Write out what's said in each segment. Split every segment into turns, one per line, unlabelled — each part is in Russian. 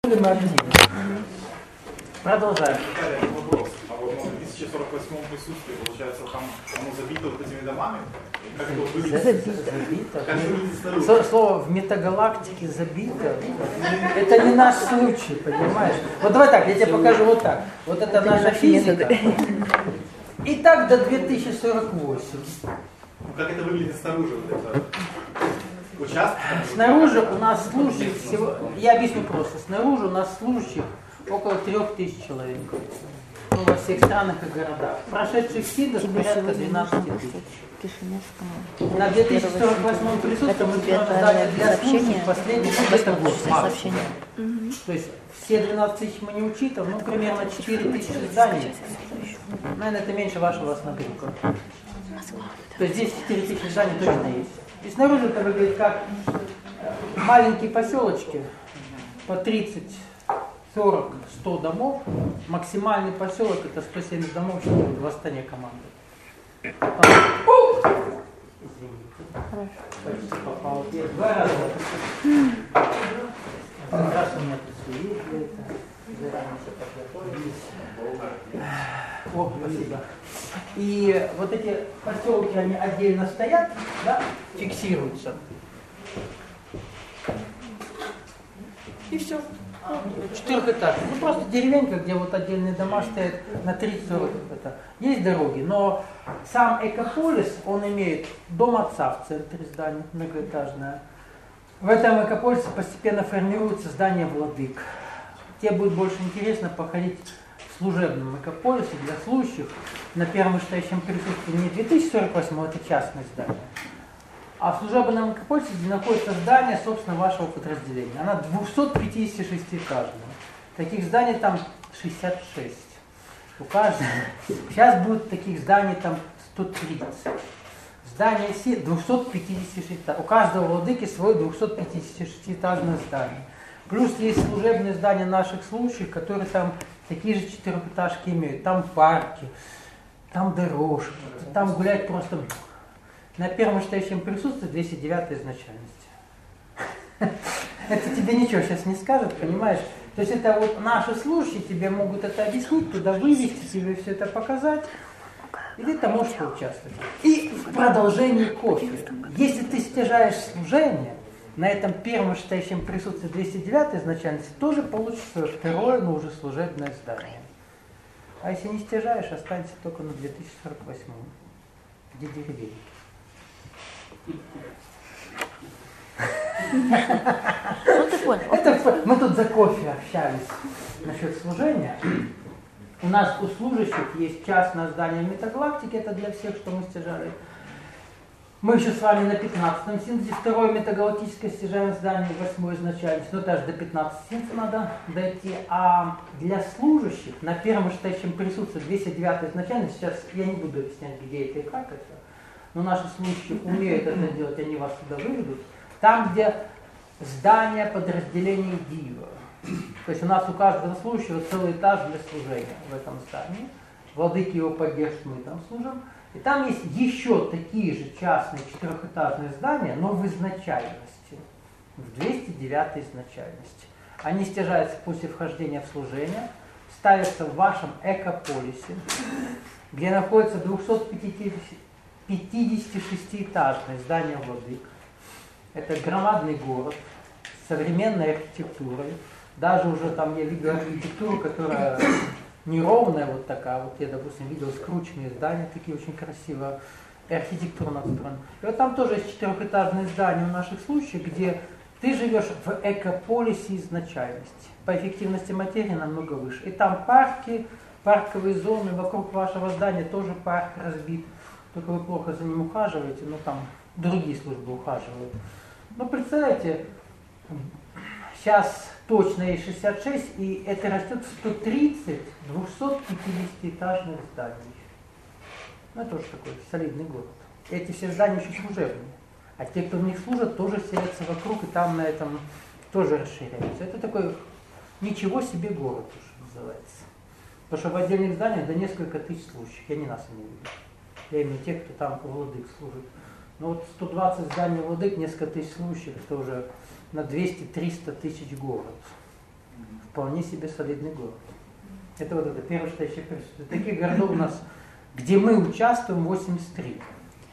Мы активны. Продолжаем.
Вопрос. А вот в 2048 присутствии, получается, там оно забито вот этими домами? Как это выглядит?
Забито.
Как выглядит снаружи?
Слово в метагалактике забито. Это не наш случай, понимаешь? Вот давай так, я тебе покажу вот так. Вот это наша физика. И так до 2048.
Ну, как это выглядит снаружи? Вот это участок?
Снаружи у нас служащих всего, я объясню просто, снаружи у нас служащих около 3000 человек. Ну, во всех странах и городах. Прошедших СИДов порядка 12 тысяч. На 2048 присутствии мы сдали для служащих последний где-то год. То есть все 12 тысяч мы не учитываем, ну примерно 4000 зданий. Наверное, это меньше вашего сногрюка. То есть здесь 4000 зданий точно есть. И снаружи это выглядит как маленькие поселочки по 30, 40, 100 домов. Максимальный поселок это 170 домов, что будет в Астане команды. Извините. Почти попал. Два раза. Раз у меня тут все есть для этого. Заранее все подготовились. О, спасибо. И вот эти поселки, они отдельно стоят, да, фиксируются. И все. Четырехэтажный. Ну просто деревенька, где вот отдельные дома стоят на 30-40 это. Есть дороги, но сам экополис, он имеет дом отца в центре здания, многоэтажное. В этом экополисе постепенно формируется здание владык. Тебе будет больше интересно походить в служебном экополисе для служащих на первом вышестоящем присутствии не 2048, это частное здание, а в служебном экополисе, где находится здание, собственно, вашего подразделения. Она 256-этажная. Таких зданий там 66. У каждого. Сейчас будет таких зданий там 130. Здание 256. У каждого владыки свое 256-этажное здание. Плюс есть служебные здания наших служащих, которые там такие же четырехэтажки имеют. Там парки, там дорожки, там гулять просто... На первом вышестоящем присутствии 209 изначальности. Это тебе ничего сейчас не скажет, понимаешь? То есть это вот наши служащие тебе могут это объяснить, туда вывести, тебе все это показать. И ты там можешь поучаствовать. И в продолжении кофе. Если ты стяжаешь служение, на этом первом вышестоящем присутствии 209 изначальности тоже получится свое второе, но уже служебное здание. А если не стяжаешь, останется только на 2048, где деревеньки.
Ну ты понял.
Мы тут за кофе общались насчет служения. У нас у служащих есть частное здание метагалактики, это для всех, что мы стяжали. Мы еще с вами на 15-м синтезе, второе метагалактическое стяжаем здание, 8-й изначальность, но даже до 15 синтеза надо дойти. А для служащих на первом вышестоящем присутствии 209 изначальность, сейчас я не буду объяснять, где это и как это, но наши служащие умеют это делать, они вас туда выведут. Там, где здание подразделения Дива. То есть у нас у каждого служащего целый этаж для служения в этом здании. Владыки его поддержки мы там служим. И там есть еще такие же частные четырехэтажные здания, но в изначальности. В 209 изначальности. Они стяжаются после вхождения в служение, ставятся в вашем экополисе, где находится 256-этажное здание владык. Это громадный город с современной архитектурой. Даже уже там я видел архитектуру, которая неровная вот такая. Вот я, допустим, видел скрученные здания, такие очень красивые, и архитектура надстроена. И вот там тоже есть четырехэтажное здание у наших служащих, где ты живешь в экополисе изначальности. По эффективности материи намного выше. И там парки, парковые зоны, вокруг вашего здания тоже парк разбит. Только вы плохо за ним ухаживаете, но там другие службы ухаживают. Но представляете, сейчас точно есть 66, и это растет в 130 250-этажных зданий. Ну, это тоже такой солидный город. Эти все здания еще служебные. А те, кто в них служат, тоже селятся вокруг, и там на этом тоже расширяются. Это такой ничего себе город уже называется. Потому что в отдельных зданиях до несколько тысяч служащих. Я не нас имею в виду. Я имею тех, кто там у владык служит. Но вот 120 зданий владык, несколько тысяч служащих, это уже на 200-300 тысяч город. вполне себе солидный город. Это вот это первое, что я еще присутствую. Таких городов у нас, где мы участвуем, 83.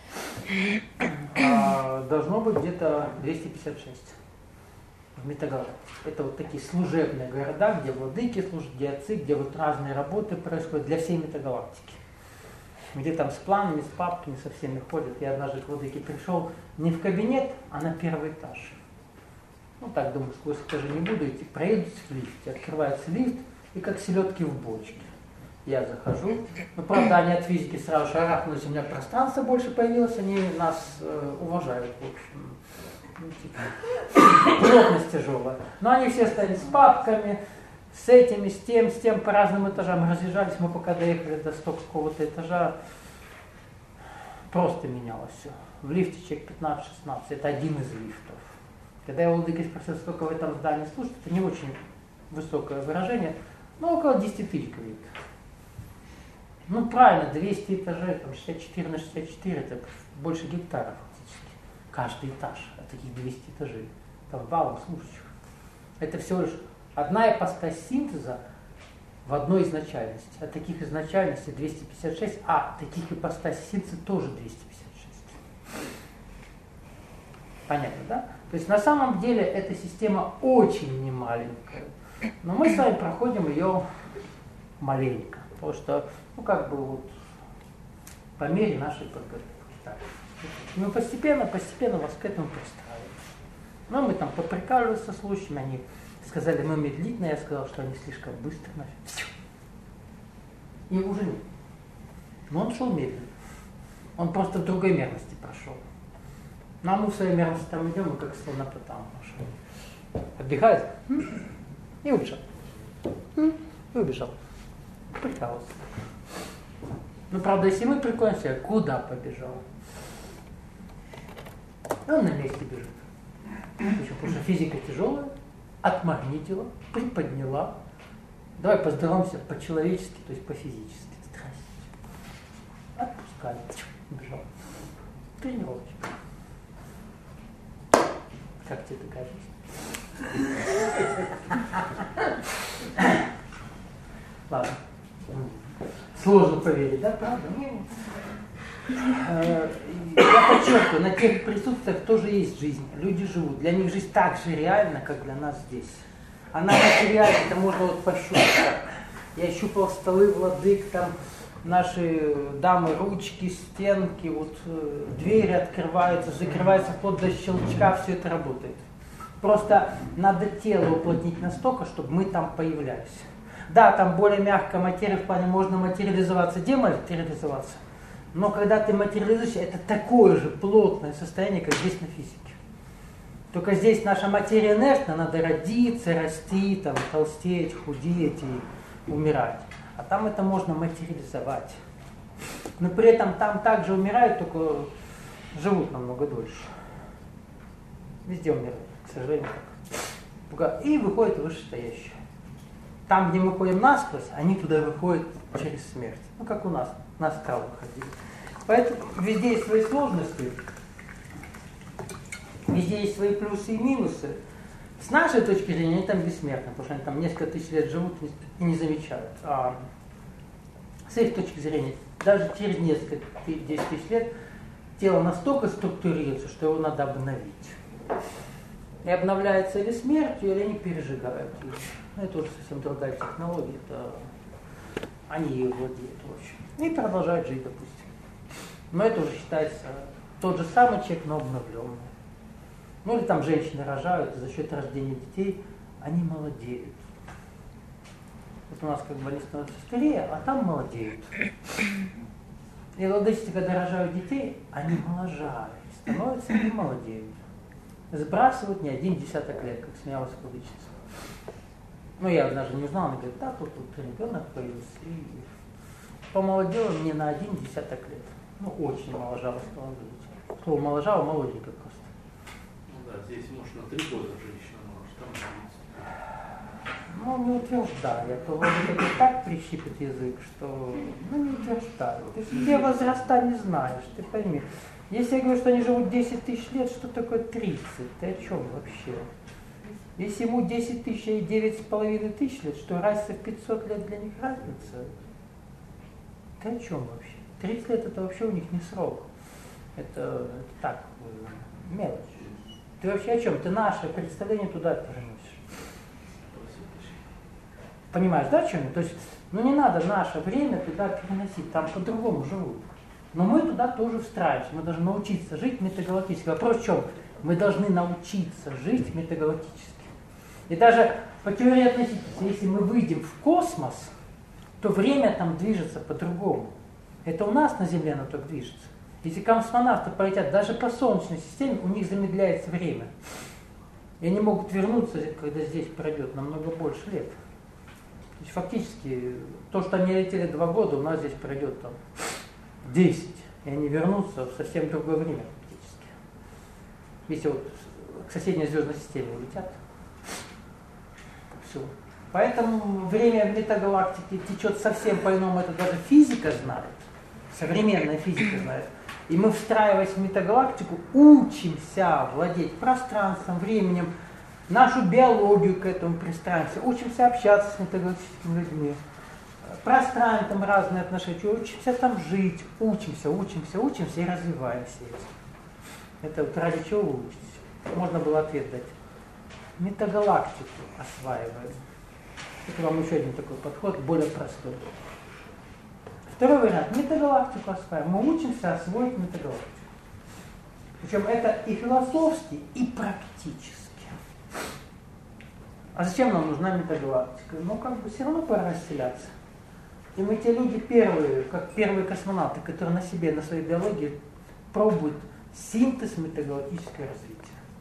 Должно быть где-то 256 в Метагалактике. Это вот такие служебные города, где владыки служат, где отцы, где вот разные работы происходят для всей Метагалактики. Где там с планами, с папками, со всеми ходят. Я однажды к владыке пришел не в кабинет, а на первый этаж. Ну так, думаю, сквозь этажи не буду идти. Проедусь в лифте. Открывается лифт, и как селедки в бочке. Я захожу. Ну, правда, они от физики сразу шарахнулись, у меня пространство больше появилось, они нас уважают, в общем. Ну, типа, плотность тяжелая. Но они все стояли с папками, с этими, с тем, по разным этажам разъезжались. Мы пока доехали до 100 какого-то этажа, просто менялось все. В лифте человек 15-16, это один из лифтов. Когда я у владыки спросил, сколько в этом здании служит, это не очень высокое выражение, но около 10 тысяч, говорит. Ну правильно, 200 этажей, там 64 на 64, это больше гектара фактически. Каждый этаж, а таких 200 этажей, там валом служащих. Это всего лишь одна ипостась синтеза в одной изначальности. А таких изначальностей 256, а таких ипостасей синтеза тоже 256. Понятно, да? То есть на самом деле эта система очень немаленькая. Но мы с вами проходим ее маленько. Потому что, ну как бы вот по мере нашей подготовки. Так. Мы постепенно вас к этому пристраиваем. Но мы там поприкалывались со случаями, они сказали, мы медлительно, я сказал, что они слишком быстро начали. И уже нет. Но он шел медленно. Он просто в другой мерности прошел. Ну а мы в своей мерности там идем, и как словно по там пошел. Отбегает и убежал. И убежал. Прикалывался. Ну, правда, если мы приконимся, куда побежал? Он на месте бежит. Потому что физика тяжелая, отмагнитила, приподняла. Давай поздороваемся по-человечески, то есть по-физически. Здрасте. Отпускаем. Бежал. Тренировочка. Как тебе такая жизнь? Ладно. Сложно поверить, да, правда? Я подчеркиваю, на тех присутствиях тоже есть жизнь. Люди живут. Для них жизнь так же реальна, как для нас здесь. Она материальна, это можно вот пощупать. Я щупал столы владык, там наши дамы, ручки, стенки, вот двери открываются, закрываются вплоть до щелчка, все это работает. Просто надо тело уплотнить настолько, чтобы мы там появлялись. Да, там более мягкая материя, в плане можно материализоваться, дематериализоваться. Но когда ты материализуешься, это такое же плотное состояние, как здесь на физике. Только здесь наша материя инертна, надо родиться, расти, там, толстеть, худеть и умирать. А там это можно материализовать. Но при этом там также умирают, только живут намного дольше. Везде умирают, к сожалению, так. И выходит вышестоящее. Там, где мы ходим насквозь, они туда выходят через смерть. Ну, как у нас, на астрал выходили. Поэтому везде есть свои сложности, везде есть свои плюсы и минусы. С нашей точки зрения, они там бессмертны, потому что они там несколько тысяч лет живут и не замечают. А с их точки зрения, даже через несколько 10 тысяч лет тело настолько структурируется, что его надо обновить. И обновляется или смертью, или они пережигают ее. Но это уже совсем другая технология, это они ее владеют, в общем. И продолжают жить, допустим. Но это уже считается тот же самый человек, но обновленный. Ну или там женщины рожают, и за счет рождения детей они молодеют. Вот у нас как бы они становятся старее, а там молодеют. И владычицы, когда рожают детей, они моложают, становятся и молодеют. Сбрасывают не 1 десяток лет, как смеялась владычица. Ну я однажды не узнала, она говорит, да, тут ребенок появился. И помолодела мне на 1 десяток лет. Ну очень моложава стала жить. Слово моложава молоденькая просто.
Ну да, здесь может на 3 года женщина может там.
Ну не утверждаю, я то вроде как так прищипит язык, что ну не утверждаю. Ты себе возраста не знаешь, ты пойми. Если я говорю, что они живут 10 тысяч лет, что такое 30? Ты о чем вообще? Если ему 10 тысяч и 9,5 тысяч лет, что разница в 500 лет для них разница? Ты о чем вообще? 30 лет это вообще у них не срок. Это так, мелочь. Ты вообще о чем? Ты наше представление туда переносишь. Понимаешь, да, о чем я? То есть, не надо наше время туда переносить, там по-другому живут. Но мы туда тоже встраиваемся, мы должны научиться жить метагалактически. Вопрос в чем? Мы должны научиться жить метагалактически. И даже по теории относительности, если мы выйдем в космос, то время там движется по-другому. Это у нас на Земле оно так движется. Если космонавты полетят даже по Солнечной системе, у них замедляется время. И они могут вернуться, когда здесь пройдет намного больше лет. То есть фактически то, что они летели 2 года, у нас здесь пройдет там 10. И они вернутся в совсем другое время фактически. Если вот к соседней звездной системе улетят. Все. Поэтому время в метагалактике течет совсем по-иному, это даже физика знает. Современная физика знает. И мы, встраиваясь в метагалактику, учимся владеть пространством, временем, нашу биологию к этому пристраиваемся, учимся общаться с метагалактическими людьми, пространством разные отношения, учимся там жить, учимся и развиваемся. Это вот ради чего вы учитесь? Можно было ответ дать. Метагалактику осваиваем. Это вам еще один такой подход, более простой. Второй вариант. Метагалактику осваиваем. Мы учимся освоить метагалактику. Причем это и философски, и практически. А зачем нам нужна метагалактика? Все равно пора расселяться. И мы те люди первые, как первые космонавты, которые на себе, на своей биологии пробуют синтез метагалактического развития.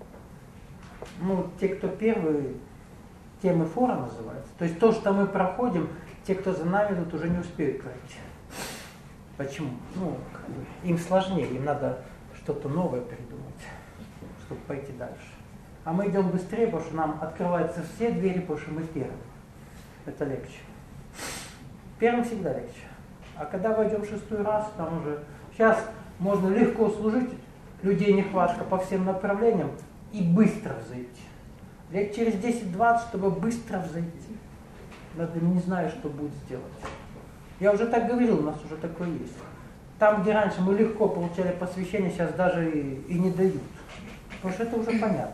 Те, кто первые, темы фора называются. То есть то, что мы проходим, те, кто за нами идут, уже не успеют пройти. Почему? Им сложнее, им надо что-то новое придумать, чтобы пойти дальше. А мы идем быстрее, потому что нам открываются все двери, потому что мы первые. Это легче. Первым всегда легче. А когда войдем 6-й раз, там уже... Сейчас можно легко служить, людей нехватка по всем направлениям, и быстро взойти. Лет через 10-20, чтобы быстро взойти. Надо не знаю, что будет сделать. Я уже так говорил, у нас уже такое есть. Там, где раньше мы легко получали посвящение, сейчас даже и не дают. Потому что это уже понятно.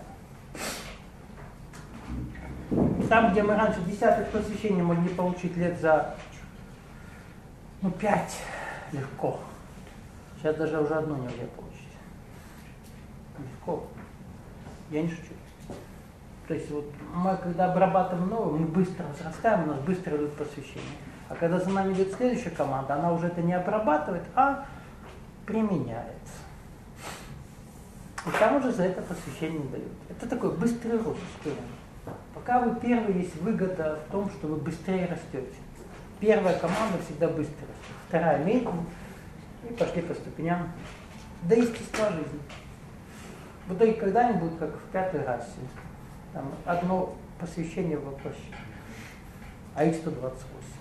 Там, где мы раньше 10-х посвящений могли получить лет за 5 легко. Сейчас даже уже одно нельзя получить. Легко. Я не шучу. То есть мы, когда обрабатываем новое, мы быстро возрастаем, у нас быстро идут посвящения. А когда за нами идет следующая команда, она уже это не обрабатывает, а применяется. И там уже за это посвящение не дают. Это такой быстрый рост. Пока вы первый, есть выгода в том, что вы быстрее растете. Первая команда всегда быстро растет, вторая медленно, и пошли по ступеням до естества жизни. В итоге когда-нибудь, как в 5-й расе, там одно посвящение в воплощение, а их 128.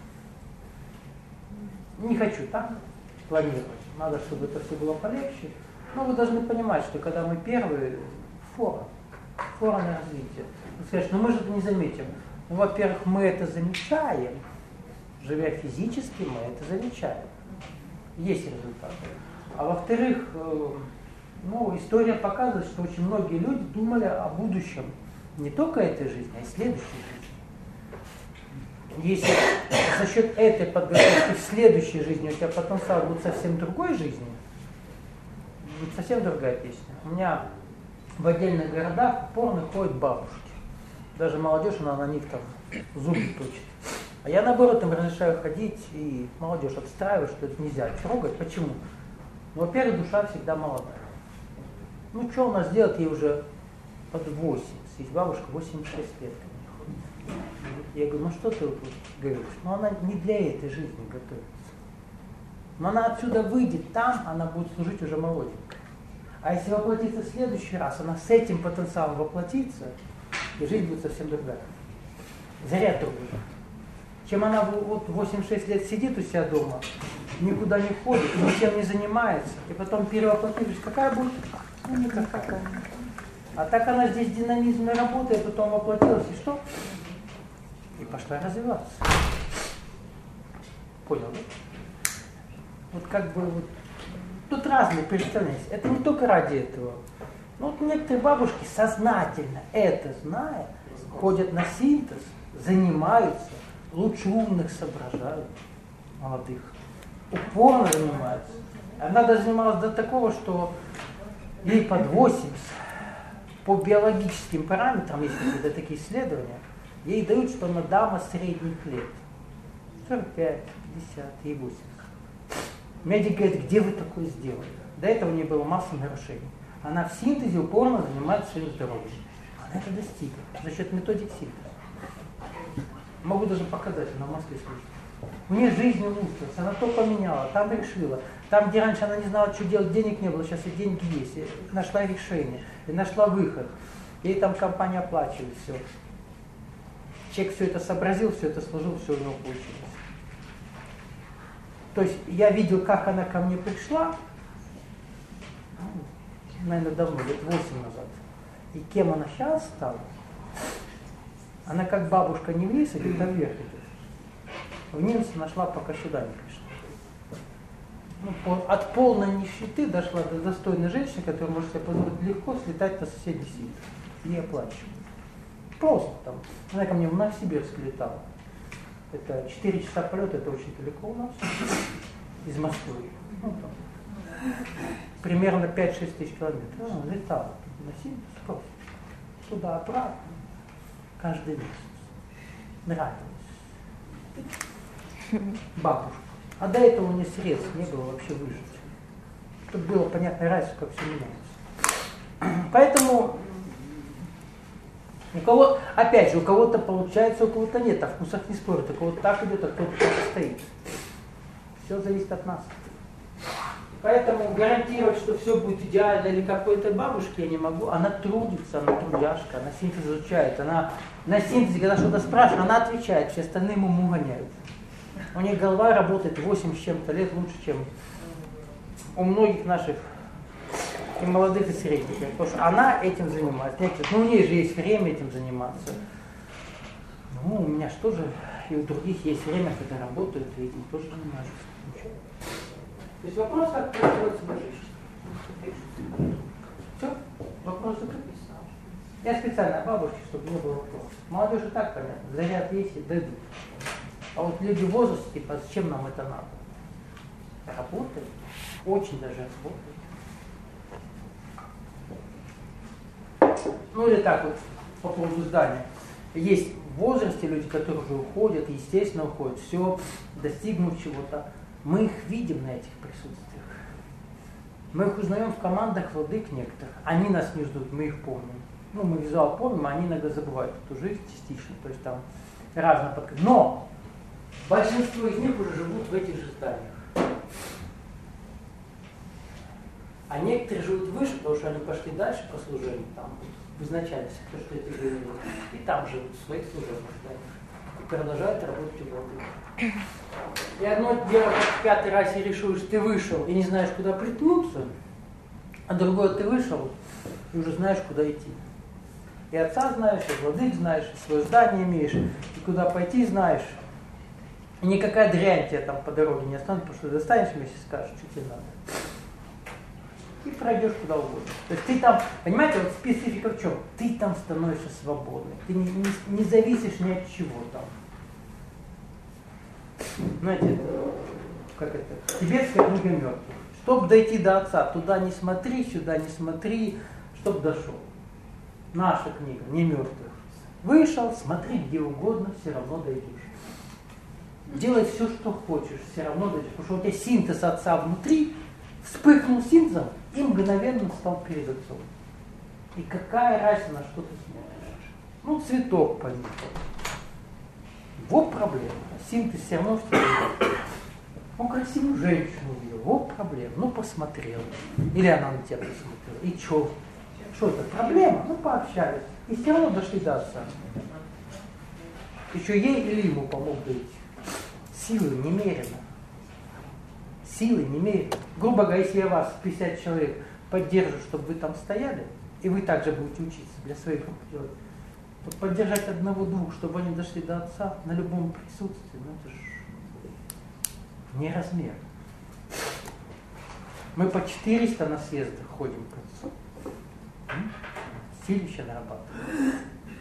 Не хочу так планировать, надо, чтобы это все было полегче. Но вы должны понимать, что когда мы первые, фора на развитие. Вы скажете, мы же это не заметим. Во-первых, мы это замечаем, живя физически, мы это замечаем. Есть результаты. А во-вторых, история показывает, что очень многие люди думали о будущем не только этой жизни, а и следующей жизни. Если за счет этой подготовки в следующей жизни у тебя потенциал будет совсем другой жизни, будет совсем другая песня. У меня в отдельных городах упорно ходят бабушки. Даже молодежь, она на них там зубы точит. А я наоборот им разрешаю ходить и молодежь отстраиваю, что это нельзя трогать. Почему? Во-первых, душа всегда молодая. Что у нас делать, ей уже под 80. Есть бабушка 86 лет. Я говорю, что ты говоришь? Она не для этой жизни готовится. Но она отсюда выйдет, там она будет служить уже молоденькой. А если воплотиться в следующий раз, она с этим потенциалом воплотится, и жизнь будет совсем другая. Заряд другой. Чем она 86 лет сидит у себя дома, никуда не ходит, ничем не занимается, и потом перевоплотившись, какая будет? Никакая. А так она здесь динамизмной работает, потом воплотилась, и что? И пошла развиваться. Понял, да? Вот как бы вот, тут разные представления. Это не только ради этого. Ну, вот некоторые бабушки сознательно это зная, ходят на синтез, занимаются, лучше умных соображают, молодых. Упорно занимаются. Она даже занималась до такого, что ей под 80, по биологическим параметрам, есть какие-то такие исследования, ей дают, что она дама средних лет. 45, 50, ей 80. Медик говорит, где вы такое сделали? До этого у нее было масса нарушений. Она в синтезе упорно занимается своим здоровьем. Она это достигла за счет методик синтеза. Могу даже показать, она в Москве служит. У нее жизнь улучшилась, она то поменяла, там решила. Там, где раньше она не знала, что делать, денег не было, сейчас и деньги есть. И нашла решение, и нашла выход. Ей там компания оплачивает все. Человек все это сообразил, все это сложил, все у него получилось. То есть я видел, как она ко мне пришла, наверное, давно, лет 8 назад. И кем она сейчас стала? Она как бабушка не вниз, а где-то вверх идет. В немце нашла, пока сюда не пришла. Ну, от полной нищеты дошла до достойной женщины, которая может себе позволить легко слетать на соседний синтез. И оплачивать. Просто там. Она ко мне в Новосибирск летала. Это 4 часа полета, это очень далеко у нас. Из Москвы. Ну, там. Примерно 5-6 тысяч километров. Летала на синтез просто. Туда-обратно. Каждый месяц. Нравилось. Бабушка. А до этого у нее средств не было вообще выжить. Тут было понятно разница, как все меняется. Поэтому у кого, опять же, у кого-то получается, у кого-то нет, а в вкусах не спорят, у кого-то так идет, а кто-то так стоит. Все зависит от нас. Поэтому гарантировать, что все будет идеально или какой-то бабушке я не могу. Она трудится, она трудяшка, она синтез изучает, она на синтезе, когда что-то спрашивает, она отвечает, все остальные ему гоняют. У нее голова работает 8 с чем-то лет лучше, чем у многих наших и молодых, и средних. Потому что она этим занимается. Ну, у нее же есть время этим заниматься. Ну, у меня же тоже, и у других есть время, когда работают, и этим тоже занимаются. Ничего. То есть вопрос, как производится божество. Все? Вопрос закрыт. Я специально о бабушке, чтобы не было вопросов. Молодежи так понятно, заряд есть и дойдут. А вот люди в возрасте, типа, зачем нам это надо? Работает, очень даже работает. Ну или так вот, по поводу здания. Есть в возрасте люди, которые уже уходят, естественно уходят, все, достигнув чего-то. Мы их видим на этих присутствиях. Мы их узнаем в командах владык некоторых. Они нас не ждут, мы их помним. Ну, мы визуал помним, а они иногда забывают эту жизнь частично. То есть там разное подключение. Но большинство из них уже живут в этих же зданиях. А некоторые живут выше, потому что они пошли дальше по служению, там, в изначальности, то, что это говорили, и там живут в своих служебных зданиях. И продолжают работать у владыки. И одно дело, как в 5-й раз и решил, что ты вышел и не знаешь, куда приткнуться, а другое, ты вышел и уже знаешь, куда идти. И отца знаешь, и владык знаешь, и свое здание имеешь, и куда пойти знаешь. И никакая дрянь тебя там по дороге не останет, потому что ты достанешь вместе и скажешь, что тебе надо. И пройдешь куда угодно. То есть ты там, понимаете, вот специфика в чем? Ты там становишься свободным. Ты не зависишь ни от чего там. Знаете, как это? Тибетская книга мертвых. Чтобы дойти до отца, туда не смотри, сюда не смотри, чтоб дошел. Наша книга, не мертвых. Вышел, смотри где угодно, все равно дойдешь. Делай все, что хочешь, все равно дойдешь. Потому что у тебя синтез отца внутри, вспыхнул синтезом и мгновенно стал перед отцом. И какая разница, на что ты смотришь? Ну, цветок понюхал. Вот проблема. Синтез все равно в тебе. Он красивую женщину увидел. Вот проблема. Ну, посмотрел. Или она на тебя посмотрела. И что? Что это? Проблема? Ну, пообщались. И все равно дошли до отца. Еще ей или ему помог дойти. Силы немерено. Силы немерено. Грубо говоря, если я вас, 50 человек, поддержу, чтобы вы там стояли, И вы также будете учиться для своих групп делать. Вот поддержать одного-двух, чтобы они дошли до отца на любом присутствии, ну это же не размер. Мы по 400 на съездах ходим к отцу. Силище нарабатываем.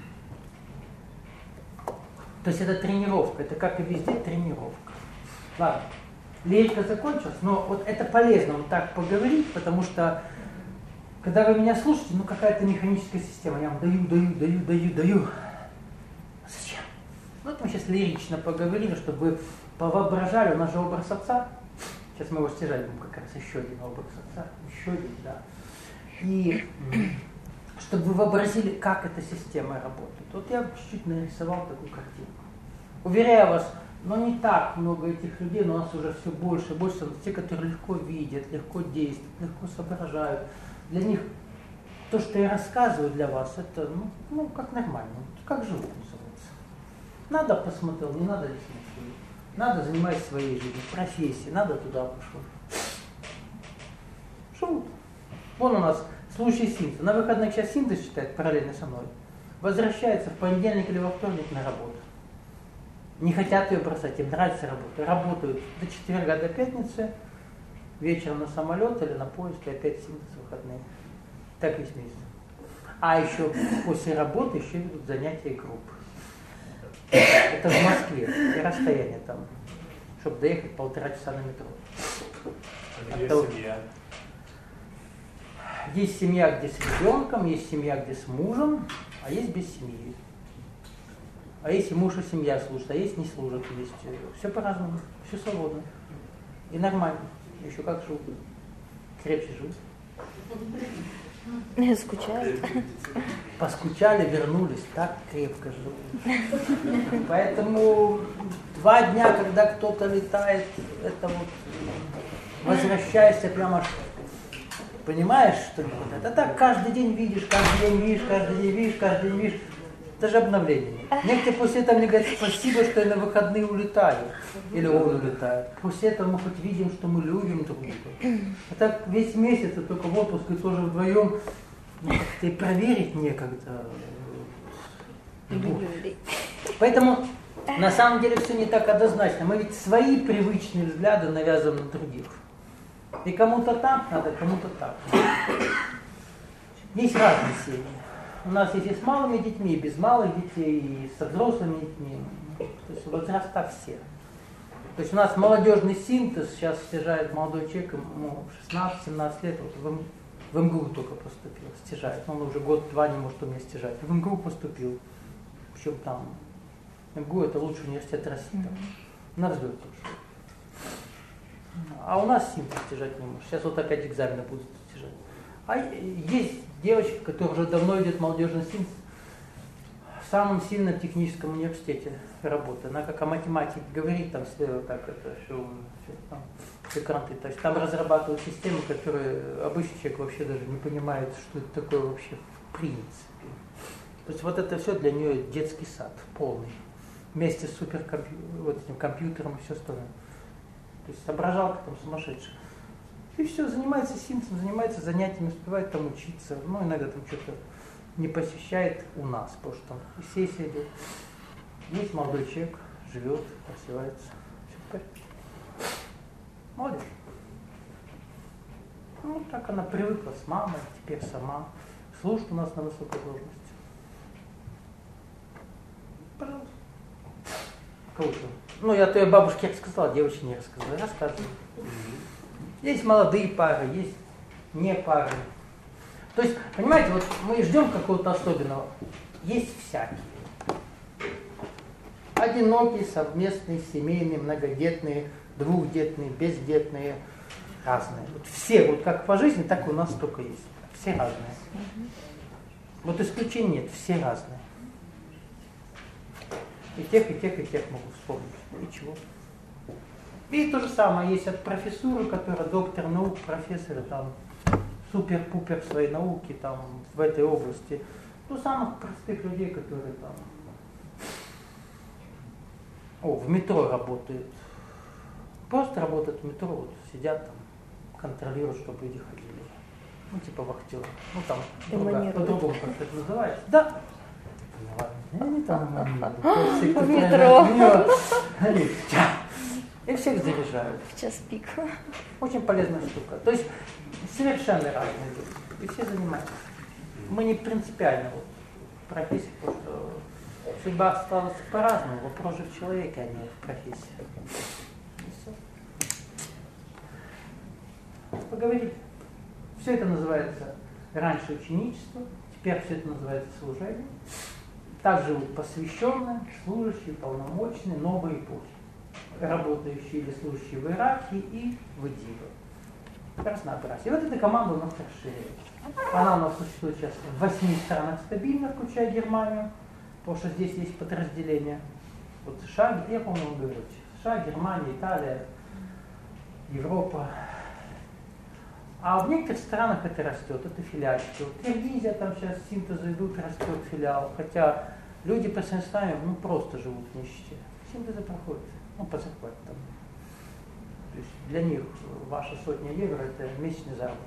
То есть это тренировка, это как и везде тренировка. Ладно, лирика закончилась, но вот это полезно вот так поговорить, потому что когда вы меня слушаете, ну какая-то механическая система, я вам даю. Зачем? Вот мы сейчас лирично поговорили, чтобы вы повоображали, у нас же образ отца. Сейчас мы его стяжать будем, как раз еще один образ отца, еще один, да. И чтобы вы вообразили, как эта система работает. Вот я чуть-чуть нарисовал такую картинку. Уверяю вас, но не так много этих людей, но у нас уже все больше и больше. Те, которые легко видят, легко действуют, легко соображают. Для них то, что я рассказываю для вас, это ну как нормально, как живут называется. Надо посмотрел, не надо не смотрел. Надо заниматься своей жизнью, профессией, надо туда пошел. Живут. Вон у нас случай Синта. На выходных сейчас Синта читает параллельно со мной. Возвращается в понедельник или во вторник на работу. Не хотят ее бросать, им нравится работа. Работают до четверга, до пятницы, вечером на самолет или на поезд, и опять Синта с выходные. Так весь месяц. А еще после работы еще ведут занятия группы. Это в Москве, и расстояние там, чтобы доехать 1,5 часа на метро.
Есть семья.
Есть семья, где с ребенком, есть семья, где с мужем, а есть без семьи. А есть и муж, и семья служат, а есть не служат, есть. Все по-разному, все свободно. И нормально. Еще как живут. Крепче живут.
Скучают.
Поскучали, вернулись, так крепко живут. Поэтому 2 дня, когда кто-то летает, это вот возвращайся прямо, понимаешь, что это так каждый день видишь, каждый день видишь, каждый день видишь, каждый день видишь. Это же обновление. Некоторые после этого мне говорят, спасибо, что я на выходные улетаю. Или он улетает. После этого мы хоть видим, что мы любим друг друга. А так весь месяц, а только в отпуск и тоже вдвоем, как-то и проверить некогда. Поэтому на самом деле все не так однозначно. Мы ведь свои привычные взгляды навязываем на других. И кому-то так надо, кому-то так. Есть разные семьи. У нас есть и с малыми детьми, и без малых детей, и со взрослыми детьми. То есть возраста все. То есть у нас молодежный синтез, сейчас стяжает молодой человек, ему 16-17 лет, вот в МГУ только поступил, стяжает. Он уже год-два не может у меня стяжать. В МГУ поступил. Причем там МГУ это лучший университет России. Там, на взлет тоже. А у нас синтез стяжать не может. Сейчас вот опять экзамены будут стяжать. А есть девочка, которая уже давно идет в молодежный синтез, в самом сильном техническом университете работает. Она как о математике говорит, там слева как это, все кранты. То есть там разрабатывают системы, которые обычный человек вообще даже не понимает, что это такое вообще в принципе. То есть вот это все для нее детский сад полный. Вместе с вот этим компьютером и все остальное. То есть соображалка там сумасшедшая. И все, занимается синтезом, занимается занятиями, успевает там учиться. Ну, иногда там что-то не посещает у нас, потому что там сессия идет. Есть молодой человек, живет, развивается. Все в порядке. Молодец. Ну, так она привыкла с мамой, теперь сама. Служит у нас на высокой должности. Пожалуйста. Кого-то. Ну, я твоей бабушке рассказала, девочке не рассказала. Я рассказываю. Есть молодые пары, есть не пары. То есть, понимаете, вот мы ждем какого-то особенного. Есть всякие. Одинокие, совместные, семейные, многодетные, двухдетные, бездетные, разные. Вот все, вот как по жизни, так и у нас только есть. Все разные. Вот исключений нет, все разные. И тех могу вспомнить. И чего? И то же самое есть от профессуры, которая доктор наук, профессор, там, супер-пупер своей науки там, в этой области. До самых простых людей, которые там в метро работают. Просто работают в метро, вот, сидят там, контролируют, чтобы люди ходили. Ну, типа вахтер. Ну, там
Эманирует.
по-другому как это называется. Да. Ну, ладно, они там эманируют.
В метро.
И всех заряжают.
В час пик.
Очень полезная штука. То есть совершенно разные люди. И все занимаются. Мы не принципиально вот, профессии, потому что судьба осталась по-разному. Вопрос же в человеке, а не в профессии. И все. Поговорить. Все это называется раньше ученичество, теперь все это называется служение. Так живут посвященные, служащие, полномочные, новые эпохи, работающие или служащие в иерархии и в идиве. Разнообразие. И вот эта команда у нас расширяется. Она у нас существует сейчас в 8 странах стабильно, включая Германию, потому что здесь есть подразделения. Вот США, где, по-моему, говорю, США, Германия, Италия, Европа. А в некоторых странах это растет, это филиальчики. Вот Киргизия, там сейчас синтезы идут, растет филиал. Хотя люди по своим странам просто живут в нищете. Синтезы проходят, по зарплате там. То есть для них ваша сотня евро это месячный заработок.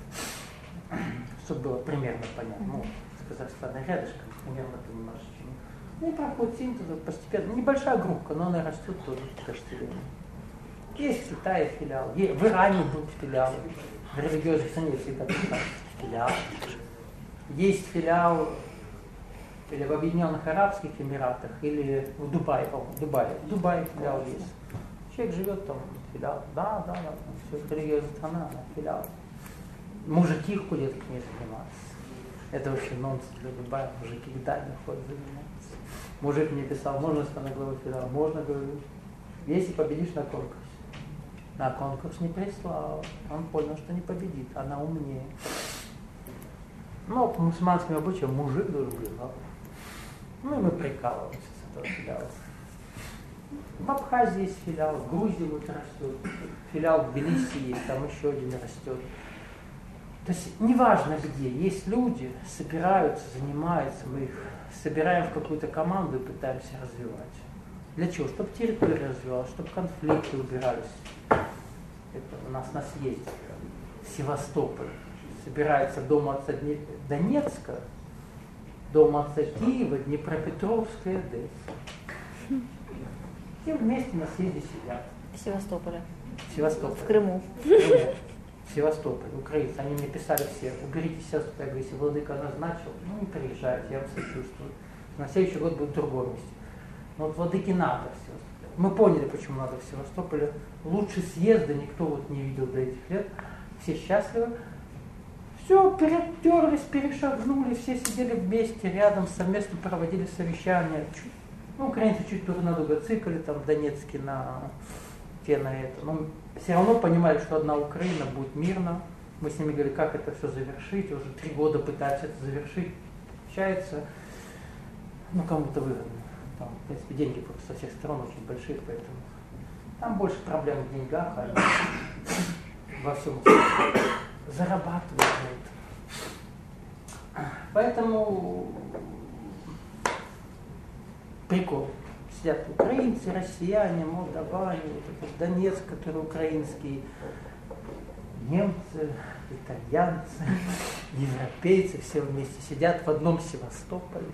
Чтобы было примерно понятно. Ну, с Казахстаном рядышком, примерно понимаешь, почему. Ну и проходит синтезы постепенно. Небольшая группа, но она растет тоже в подразделении. Есть в Китае филиал, в Иране был филиал. В религиозных стране всегда филиал. Есть филиал или в Объединенных Арабских Эмиратах, или в Дубае, по-моему, в Дубае филиал есть. Человек живет там, филиал, да, все, религиозная страна, филиал. Мужики ходят к ней заниматься. Это вообще нонсенс для Дубая, мужики к даме ходят заниматься. Мужик мне писал, можно стать главой филиала? Можно, говорю, если победишь на конкурсе. На конкурс не прислал, он понял, что не победит, она умнее. Но по мусульманским обычаям мужик должен быть главным. Ну и мы прикалываемся с этого филиала. В Абхазии есть филиал, в Грузии вот растет, филиал в Тбилиси есть, там еще один растет. То есть неважно где, есть люди, собираются, занимаются, мы их собираем в какую-то команду и пытаемся развивать. Для чего? Чтобы территория развивалась, чтобы конфликты убирались. Это у нас на съезде в Севастополе. Собирается дом отца Донецка, дом отца Киева, Днепропетровская, Одесса. И вместе на съезде сидят.
В Севастополе.
В Севастополе.
В Крыму.
В Севастополе, украинцы. Они мне писали все, уберите Севастополь. Я говорю, если владыка назначил, ну не приезжайте, я вам сочувствую. На следующий год будет в другом месте. Но вот владыке надо в Севастополе. Мы поняли, почему надо в Севастополе. Лучше съезда никто вот не видел до этих лет. Все счастливы. Все, перетерлись, перешагнули, все сидели вместе, рядом, совместно проводили совещания. Ну, украинцы чуть друг на друга цикали, там, в Донецке на это. Но все равно понимали, что одна Украина будет мирно. Мы с ними говорили, как это все завершить. Уже 3 года пытаются это завершить. Получается, ну, кому-то выгодно. Там, в принципе, деньги просто со всех сторон очень большие, поэтому там больше проблем в деньгах, а во всем зарабатывают. Поэтому прикол. Сидят украинцы, россияне, молдаване, вот этот Донецк, который украинский, немцы, итальянцы, европейцы, все вместе сидят в одном Севастополе,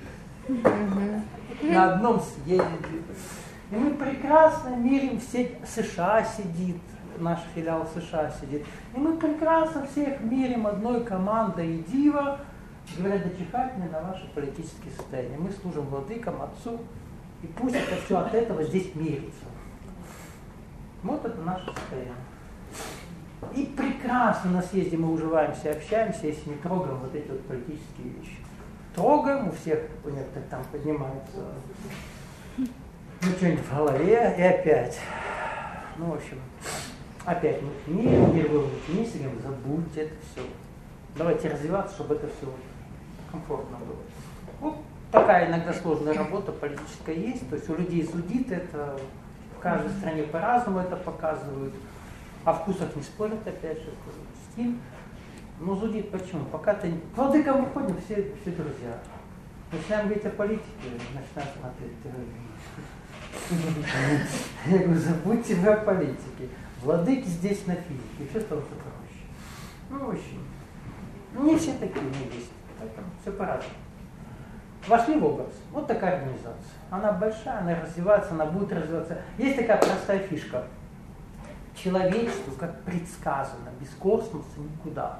на одном съезде. И мы прекрасно мирим, все США сидит, наш филиал США сидит. И мы прекрасно всех мирим одной командой Дива. Говорят, да чихать мне на ваши политические состояния. Мы служим владыкам, отцу, и пусть это все от этого здесь мирится. Вот это наше состояние. И прекрасно на съезде мы уживаемся, общаемся, если не трогаем вот эти вот политические вещи. Трогаем, у всех, у некоторых там поднимается ну что-нибудь в голове, и опять. Ну, в общем, опять мир вы ученицы, говорим, забудьте это все. Давайте развиваться, чтобы это все комфортно было. Вот такая иногда сложная работа политическая есть. То есть у людей зудит это, в каждой стране по-разному это показывают. О вкусах не спорят, опять же, стиль. Но зудит почему? Пока ты... К владыкам выходим, все друзья. Начинаем говорить о политике, начинаем смотреть телевизор. Я говорю, забудьте вы о политике. Владыки здесь на физике, и все становится проще. Ну, в общем, Не все такие, не есть. Поэтому все по-разному. Вошли в образ. Вот такая организация. Она большая, она развивается, она будет развиваться. Есть такая простая фишка. Человечеству, как предсказано, без космоса никуда.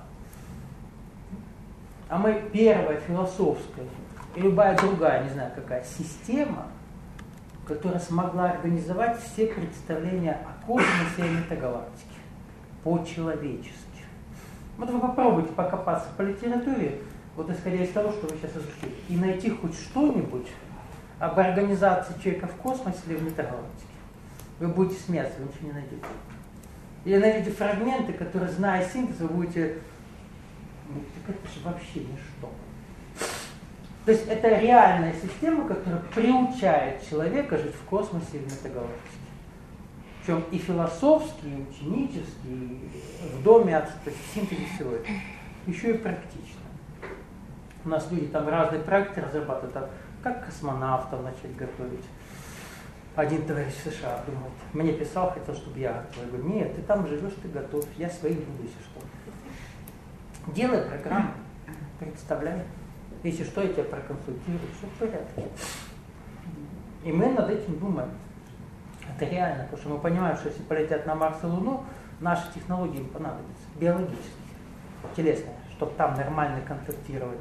А мы первая философская и любая другая, не знаю какая, система, которая смогла организовать все представления о космосе и метагалактике по-человечески. Вот вы попробуйте покопаться по литературе, вот исходя из того, что вы сейчас изучили, и найти хоть что-нибудь об организации человека в космосе или в метагалактике. Вы будете смеяться, вы ничего не найдете. Или найдете фрагменты, которые, зная синтез, вы будете... Так это же вообще ничто. То есть это реальная система, которая приучает человека жить в космосе и в метагалактике. Причем и философски, и ученически, и в доме отца, то есть в синтезе всего этого. Еще и практично. У нас люди там разные проекты разрабатывают, там, как космонавтов начать готовить. Один товарищ в США думает, мне писал, хотел, чтобы я готовил. Я говорю, нет, ты там живешь, ты готов, я своим буду, если что. Делай программу, представляй. Если что, я тебя проконсультирую, все в порядке. И мы над этим думаем. Это реально, потому что мы понимаем, что если полетят на Марс и Луну, наши технологии им понадобятся, биологические, телесные, чтобы там нормально контактировать.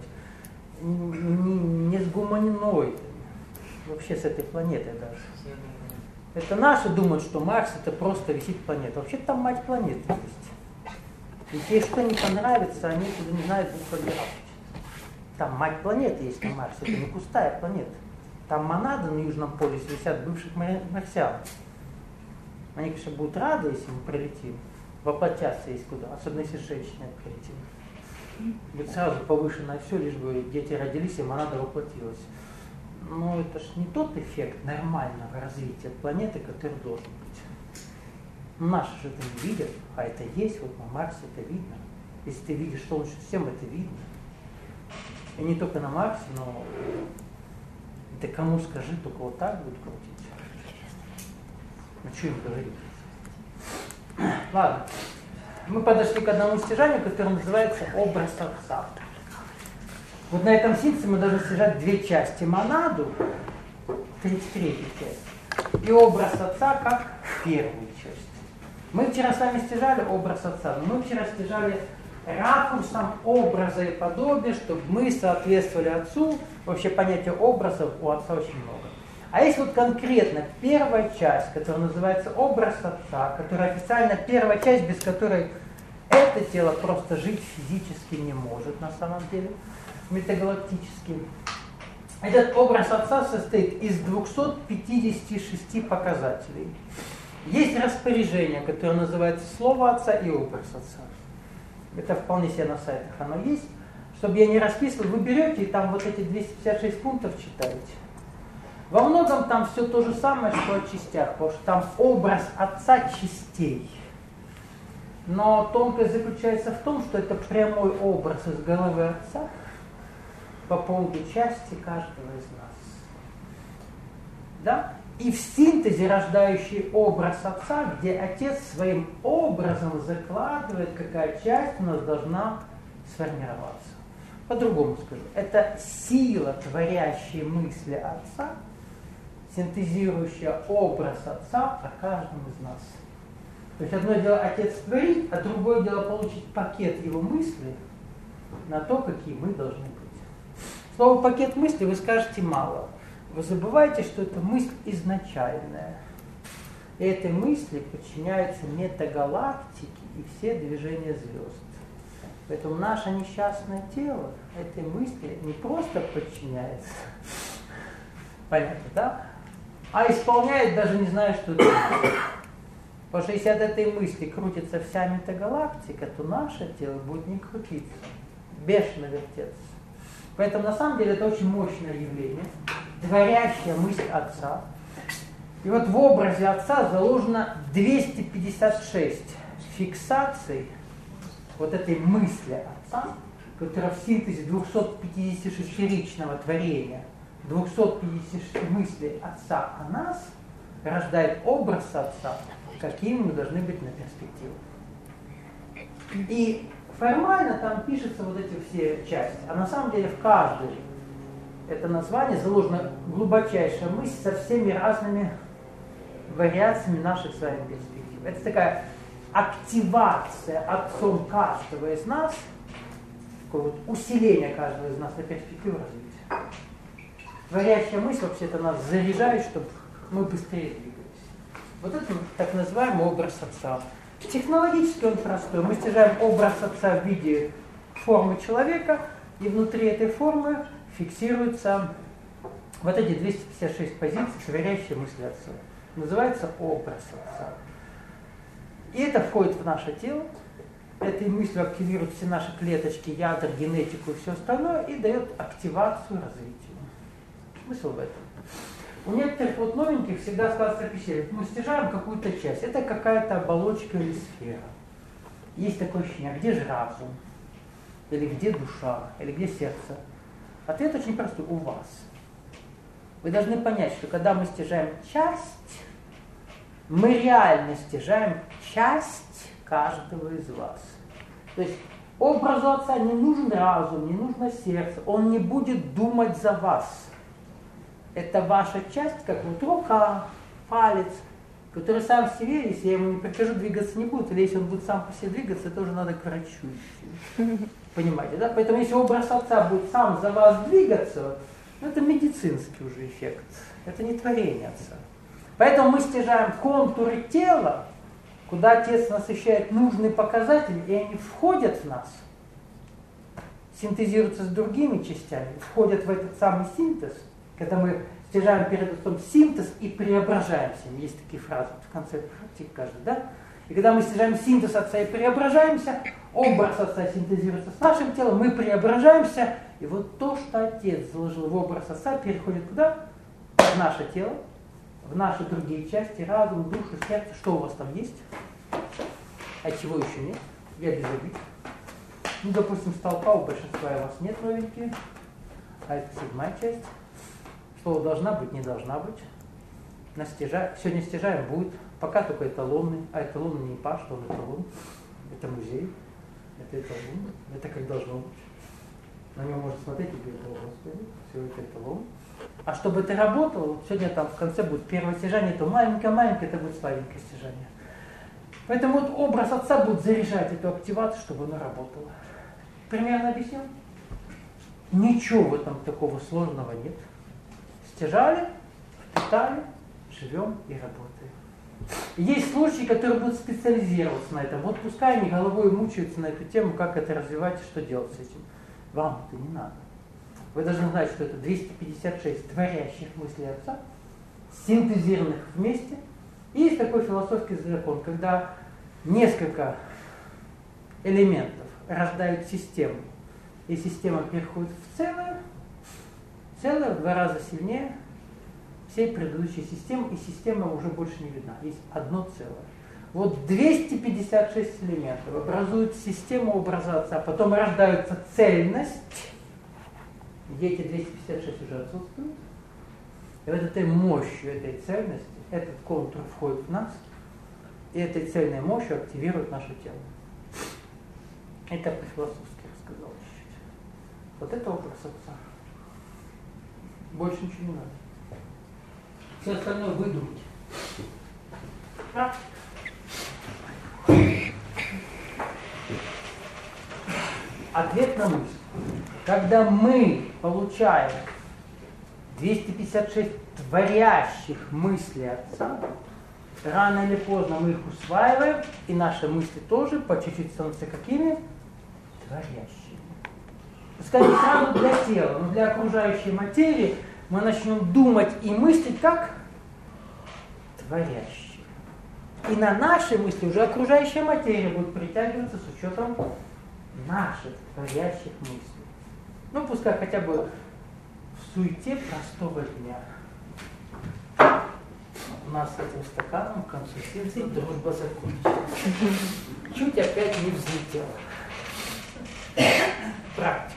Не с гуманоидами, вообще с этой планетой даже. Это наши думают, что Марс это просто висит планета. Вообще там мать планеты есть. И те, что не понравится, они туда не знают, будут подбирать. Там мать планеты есть на Марсе, это не пустая планета. Там монады на Южном полюсе висят бывших марсиан. Они, конечно, будут рады, если мы прилетим, воплотятся есть куда, особенно если женщины прилетим. Будет сразу повышенное все, лишь бы дети родились, и монада воплотилась. Но это же не тот эффект нормального развития планеты, который должен быть. Наши же это не видят, а это есть, вот на Марсе это видно. Если ты видишь Солнечную систему, это видно. И не только на Марсе, но ты кому скажи, только вот так будет крутить. Ну что им говорить? Ладно. Мы подошли к одному стяжанию, которое называется образ отца. Вот на этом синтезе мы должны стяжать две части. Монаду, 33-ю часть, и образ отца как первую часть. Мы вчера с вами стяжали образ отца, но мы вчера стяжали ракурсом образа и подобия, чтобы мы соответствовали отцу. Вообще понятие образов у отца очень много. А есть вот конкретно первая часть, которая называется образ отца, которая официально первая часть, без которой это тело просто жить физически не может на самом деле, метагалактически. Этот образ отца состоит из 256 показателей. Есть распоряжение, которое называется слово отца и образ отца. Это вполне себе на сайтах оно есть. Чтобы я не расписывал, вы берете и там вот эти 256 пунктов читаете. Во многом там все то же самое, что о частях, потому что там образ отца частей. Но тонкость заключается в том, что это прямой образ из головы отца по поводу части каждого из нас. Да? И в синтезе рождающий образ отца, где отец своим образом закладывает, какая часть у нас должна сформироваться. По-другому скажу. Это сила творящей мысли отца, синтезирующая образ отца о каждом из нас. То есть одно дело отец творит, а другое дело получить пакет его мыслей на то, какие мы должны быть. Слово пакет мыслей вы скажете мало. Вы забываете, что это мысль изначальная. И этой мысли подчиняются метагалактики и все движения звезд. Поэтому наше несчастное тело этой мысли не просто подчиняется, понятно, да? А исполняет, даже не зная, что это. Потому что если от этой мысли крутится вся метагалактика, то наше тело будет не крутиться, бешено вертеться. Поэтому на самом деле это очень мощное явление, творящая мысль отца. И вот в образе отца заложено 256 фиксаций вот этой мысли отца, которая в синтезе 256-ричного творения, 256 мыслей отца о нас, рождает образ отца, какими мы должны быть на перспективу. И формально там пишутся вот эти все части, а на самом деле в каждой это название заложена глубочайшая мысль со всеми разными вариациями наших с вами перспектив. Это такая активация отцом каждого из нас, такое вот усиление каждого из нас на перспективу развития. Творящая мысль вообще-то нас заряжает, чтобы мы быстрее двигались. Вот это так называемый образ отца. Технологически он простой. Мы стяжаем образ отца в виде формы человека, и внутри этой формы фиксируются вот эти 256 позиций, творящие мысли отца. Называется образ отца. И это входит в наше тело. Этой мыслью активируют все наши клеточки, ядра, генетику и все остальное, и дает активацию развитию. Смысл в этом. У некоторых вот новеньких всегда складывается впечатление, мы стяжаем какую-то часть, это какая-то оболочка или сфера. Есть такое ощущение, а где же разум? Или где душа? Или где сердце? Ответ очень простой, у вас. Вы должны понять, что когда мы стяжаем часть, мы реально стяжаем часть каждого из вас. То есть образу отца не нужен разум, не нужно сердце, он не будет думать за вас. Это ваша часть, как вот рука, палец, который сам в себе, если я ему не прикажу, двигаться не будет, или если он будет сам по себе двигаться, тоже надо к врачу идти. Понимаете, да? Поэтому если образ отца будет сам за вас двигаться, это медицинский уже эффект, это не творение отца. Поэтому мы стяжаем контуры тела, куда отец насыщает нужные показатели, и они входят в нас, синтезируются с другими частями, входят в этот самый синтез, когда мы стяжаем перед отцом синтез и преображаемся. Есть такие фразы в конце практики каждый, да? И когда мы стяжаем синтез отца и преображаемся, образ отца синтезируется с нашим телом, мы преображаемся, и вот то, что отец заложил в образ отца, переходит куда? В наше тело, в наши другие части, разум, душу, сердце. Что у вас там есть? А чего еще нет? Я без обид. Ну, допустим, столпа у большинства у вас нет новенькие, а это седьмая часть. Что должна быть, не должна быть. Сегодня стяжаем будет, пока только эталонный, а эталонный не паш, что он эталон. Это музей, это эталон, это как должно быть. На него можно смотреть и говорить, о Господи, все это эталон. А чтобы это работало, сегодня там в конце будет первое стяжание, то маленькое-маленькое, это будет слабенькое стяжание. Поэтому вот образ отца будет заряжать эту активацию, чтобы она работала. Примерно объяснил? Ничего в этом такого сложного нет. Стяжали, впитали, живем и работаем. Есть случаи, которые будут специализироваться на этом. Вот пускай они головой мучаются на эту тему, как это развивать и что делать с этим. Вам это не надо. Вы должны знать, что это 256 творящих мыслей отца, синтезированных вместе. И есть такой философский закон, когда несколько элементов рождают систему, и система переходит в целое в 2 раза сильнее всей предыдущей системы, и система уже больше не видна. Есть одно целое. Вот 256 элементов образуют систему образа отца, потом рождается цельность, где эти 256 уже отсутствуют. И вот этой мощью этой цельности, этот контур входит в нас, и этой цельной мощью активирует наше тело. Это по-философски рассказал чуть-чуть. Вот это образ отца. Больше ничего не надо. Все остальное выдумать. Практика. Ответ на мысль. Когда мы получаем 256 творящих мыслей отца, рано или поздно мы их усваиваем, и наши мысли тоже по чуть-чуть становятся какими? Творящими. Пускай не сразу для тела, но для окружающей материи мы начнем думать и мыслить как творящие. И на наши мысли уже окружающая материя будет притягиваться с учетом наших творящих мыслей. Ну, пускай хотя бы в суете простого дня. У нас с этим стаканом к концу сеанса дружба закончилась. Чуть опять не взлетела. Практика.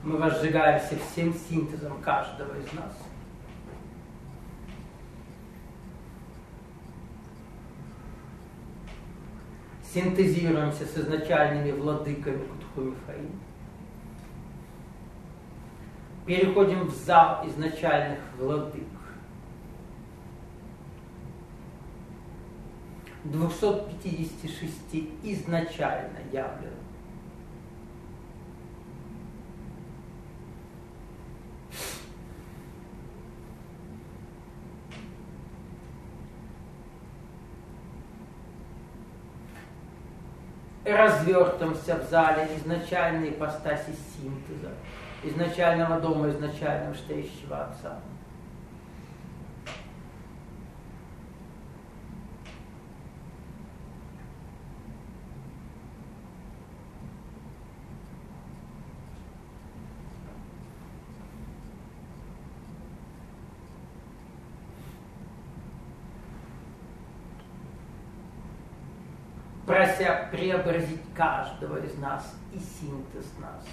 Мы разжигаемся всем синтезом каждого из нас. Синтезируемся с изначальными владыками Кутху-Мифраим. Переходим в зал изначальных владык. 256 изначально явленных. Развертываемся в зале изначальной ипостаси синтеза, изначального дома, изначального стоящего Отца. Прося преобразить каждого из нас и синтез нас.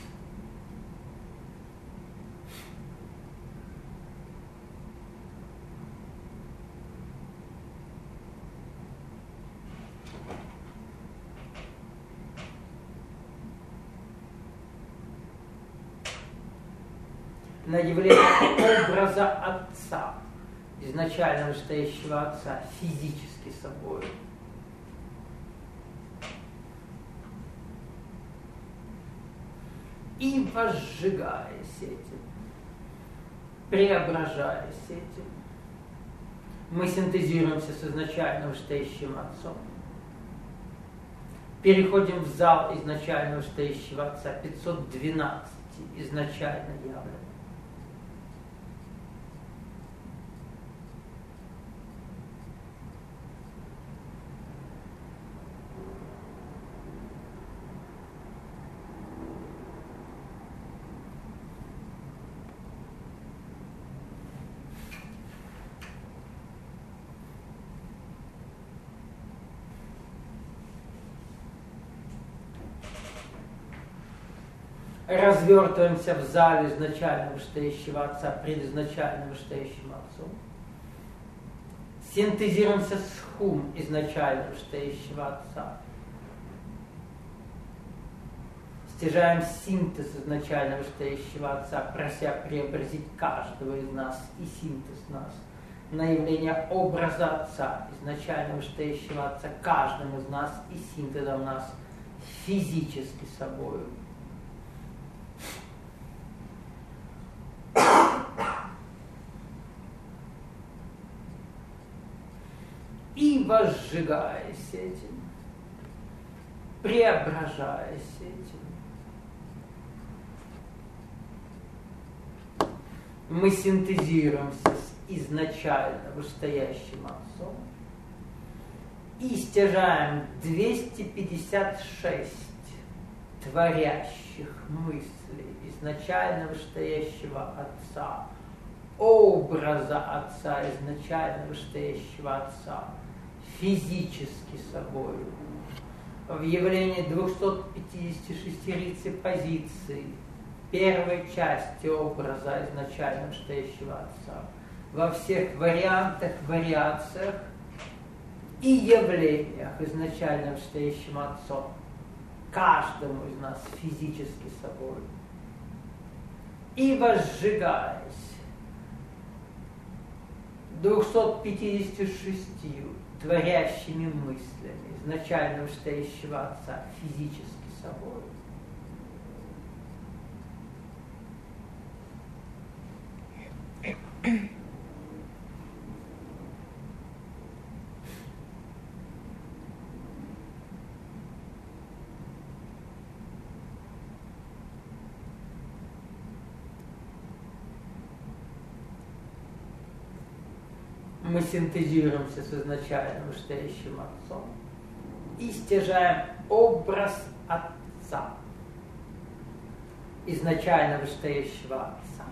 На явление образа Отца, изначально стоящего Отца, физически собой. И возжигаясь этим, преображаясь этим, мы синтезируемся с изначальным стоящим Отцом. Переходим в зал изначального стоящего Отца, 512 изначально явленных. Развертываемся в зале изначального стоящего Отца, предизначального стоящим Отцом. Синтезируемся с хум изначального стоящего Отца. Стяжаем синтез изначального стоящего Отца, прося преобразить каждого из нас и синтез нас на явление образа Отца, изначального стоящего Отца, каждым из нас и синтезом нас физически собою. И возжигаясь этим, преображаясь этим, мы синтезируемся с изначально вышестоящим Отцом и стяжаем 256 творящих мыслей изначально вышестоящего Отца, образа Отца, изначально вышестоящего Отца, физически собою, в явлении 256 позиций, первой части образа изначально вышестоящего Отца, во всех вариантах, вариациях и явлениях изначально вышестоящим Отцом, каждому из нас физически собой. И возжигаясь 256 творящими мыслями изначально вышестоящего Отца физически собой. Мы синтезируемся с изначально вышестоящим Отцом и стяжаем образ Отца, изначально вышестоящего Отца,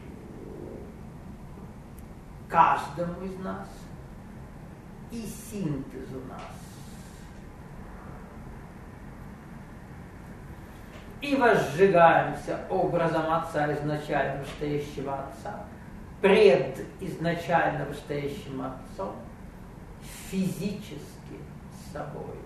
каждому из нас и синтезу нас. И возжигаемся образом Отца, изначально вышестоящего Отца, пред изначально вышестоящим Отцом, физически с собой.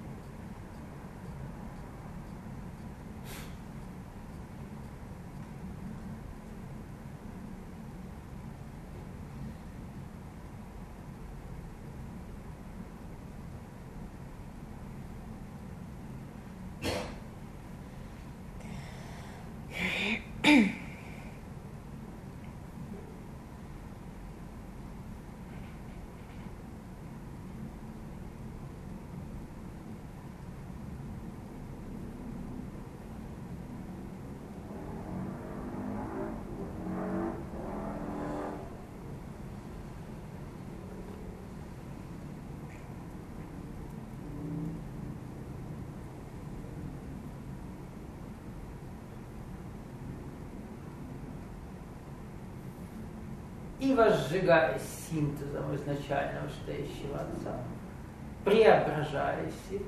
И возжигаясь синтезом изначального вышестоящего Отца, преображаясь им,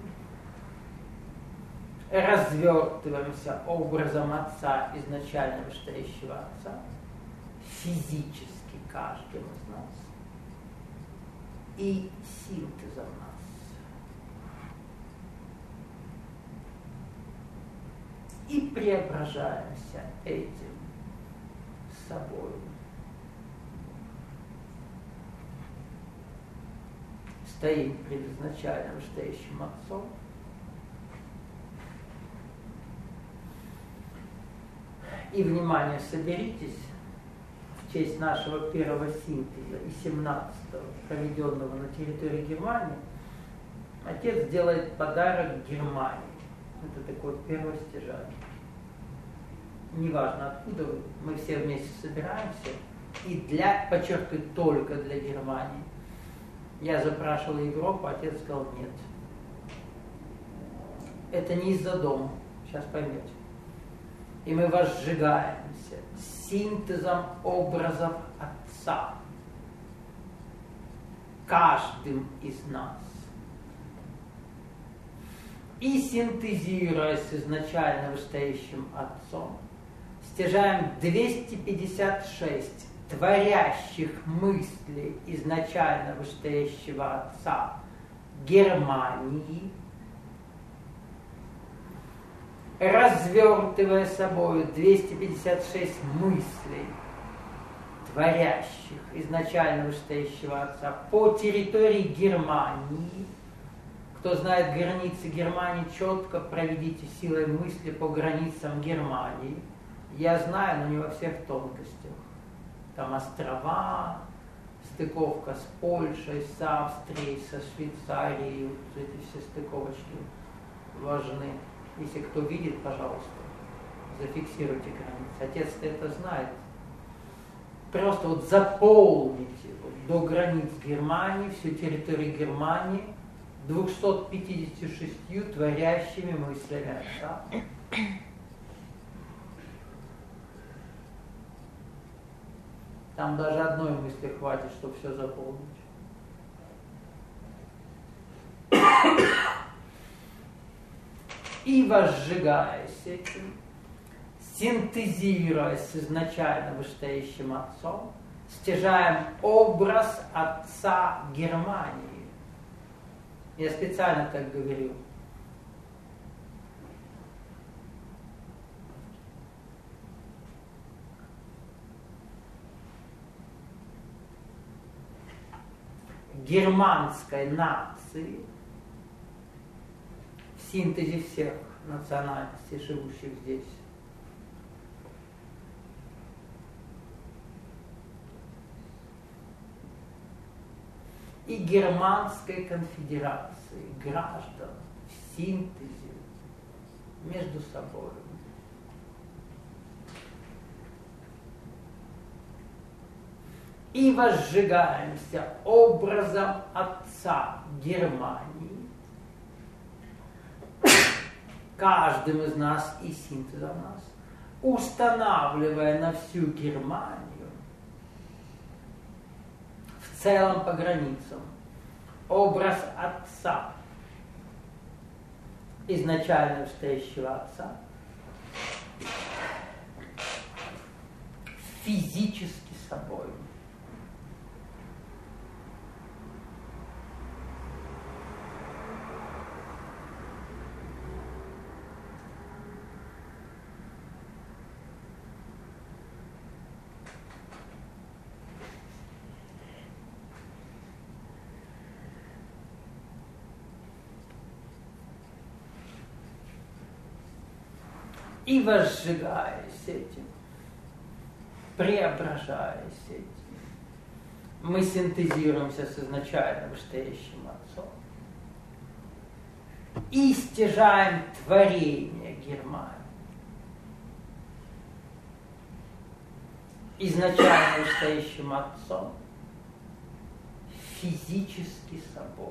развертываемся образом Отца, изначально вышестоящего Отца, физически каждым из нас и синтезом нас. И преображаемся этим собой. Стоим пред изначально вышестоящим Отцом, и, внимание, соберитесь в честь нашего первого синтеза и 17-го, проведенного на территории Германии. Отец делает подарок Германии. Это такое первое стяжание. Неважно откуда вы, мы все вместе собираемся, и подчеркиваю, только для Германии. Я запрашивал Европу, отец сказал нет. Это не из-за дома, сейчас поймете. И мы возжигаемся синтезом образов Отца, каждым из нас. И синтезируя с изначально вышестоящим Отцом, стяжаем 256 творящих мыслей изначально вышестоящего Отца Германии, развертывая собою 256 мыслей, творящих изначально вышестоящего Отца по территории Германии. Кто знает границы Германии, четко проведите силой мысли по границам Германии. Я знаю, но не во всех тонкостях. Там острова, стыковка с Польшей, с Австрией, со Швейцарией, вот эти все стыковочки важны. Если кто видит, пожалуйста, зафиксируйте границы. Отец-то это знает. Просто вот заполните вот до границ Германии, всю территорию Германии 256 творящими мыслями Отца. Там даже одной мысли хватит, чтобы все заполнить. И возжигаясь этим, синтезируясь с изначально вышестоящим Отцом, стяжаем образ Отца Германии. Я специально так говорил. Германской нации, в синтезе всех национальностей, живущих здесь. И Германской конфедерации граждан в синтезе между собой. И возжигаемся образом Отца Германии, каждым из нас и синтезом нас, устанавливая на всю Германию в целом по границам образ Отца, изначально вышестоящего Отца, физически собой. И возжигаясь этим, преображаясь этим, мы синтезируемся с изначально вышестоящим Отцом и стяжаем творение Германии. Изначально вышестоящим Отцом, физически собой.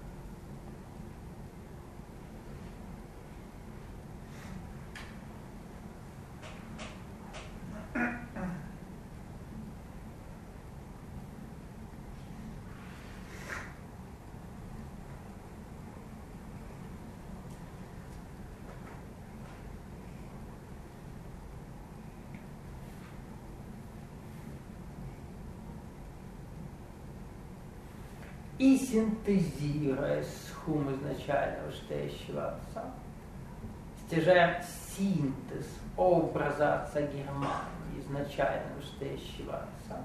И синтезируя схум изначально вышестоящего Отца, стяжаем синтез образа Отца Германии, изначально вышестоящего Отца,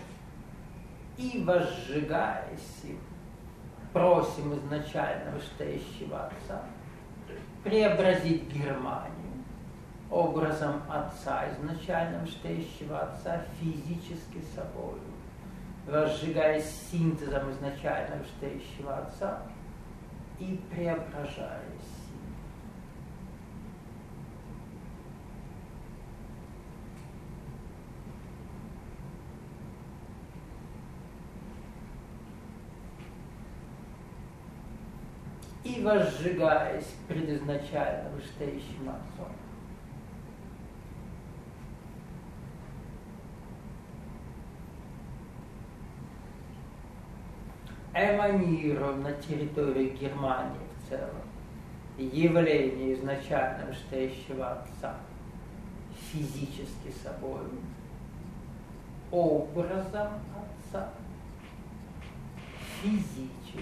и возжигаясь им, просим изначально вышестоящего Отца преобразить Германию образом Отца, изначально вышестоящего Отца, физически собою, возжигаясь синтезом изначально вышестоящего Отца и преображаясь им. И возжигаясь предизначально вышестоящим Отцом. Эманируем на территории Германии в целом явление изначально вышестоящего Отца физически собой, образом Отца физически,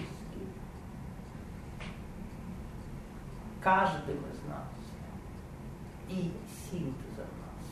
каждым из нас и синтезом нас.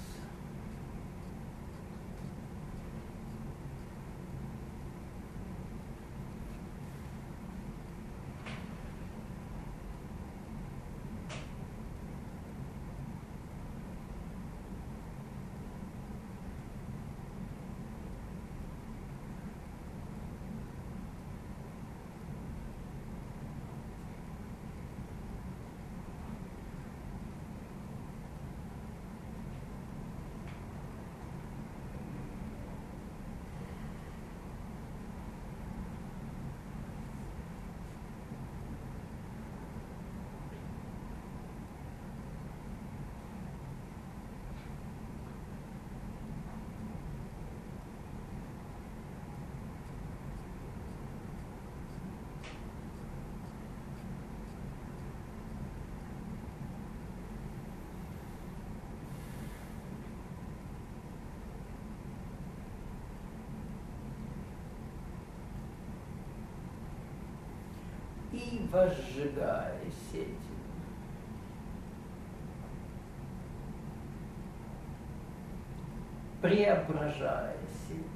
И возжигаясь этим, преображаясь этим,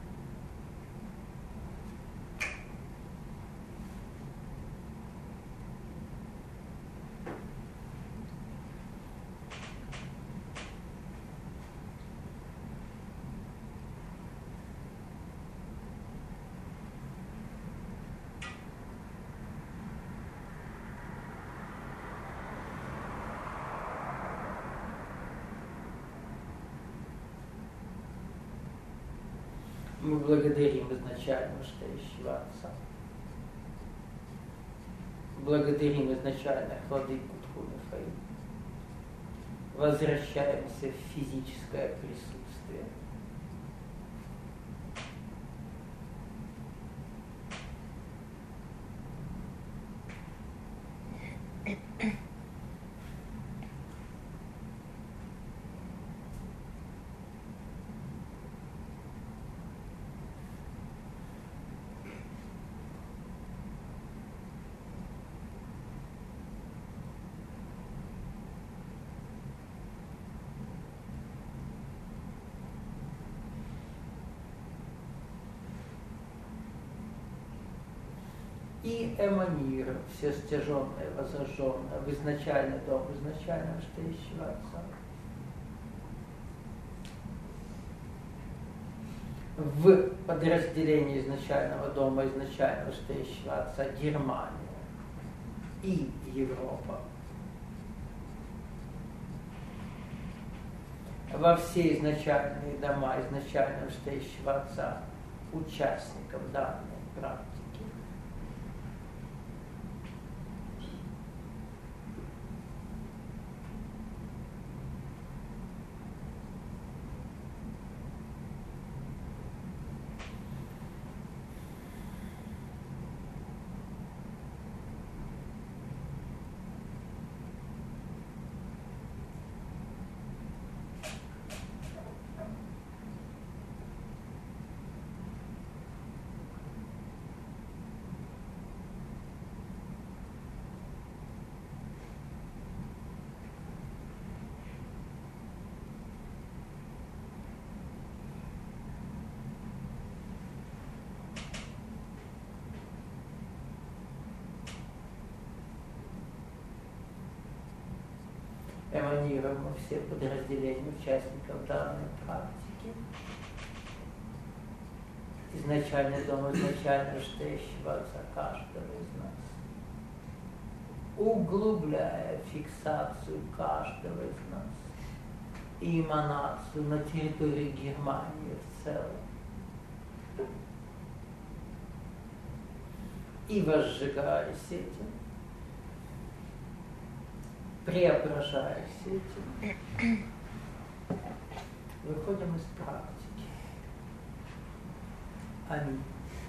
мы благодарим изначально вышестоящего Отца. Благодарим изначально Владыку Тху-Мефаи. Возвращаемся в физическое присутствие. и эманиров, все стяженное, возраженное, в изначальный дом, изначально стоящего Отца. В подразделении изначального дома, изначально стоящего Отца Германия и Европа. Во все изначальные дома изначально стоящего Отца участников данной практики. Эманируем мы все подразделения участников данной практики. Изначальный дом, изначально стоящего Отца каждого из нас. Углубляя фиксацию каждого из нас и эманацию на территории Германии в целом. И возжигаясь этим, преображаясь этим, выходим из практики. Аминь.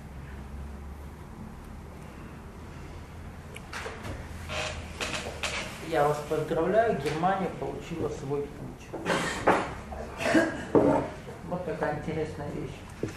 Я вас поздравляю, Германия получила свой путь. Вот такая интересная вещь.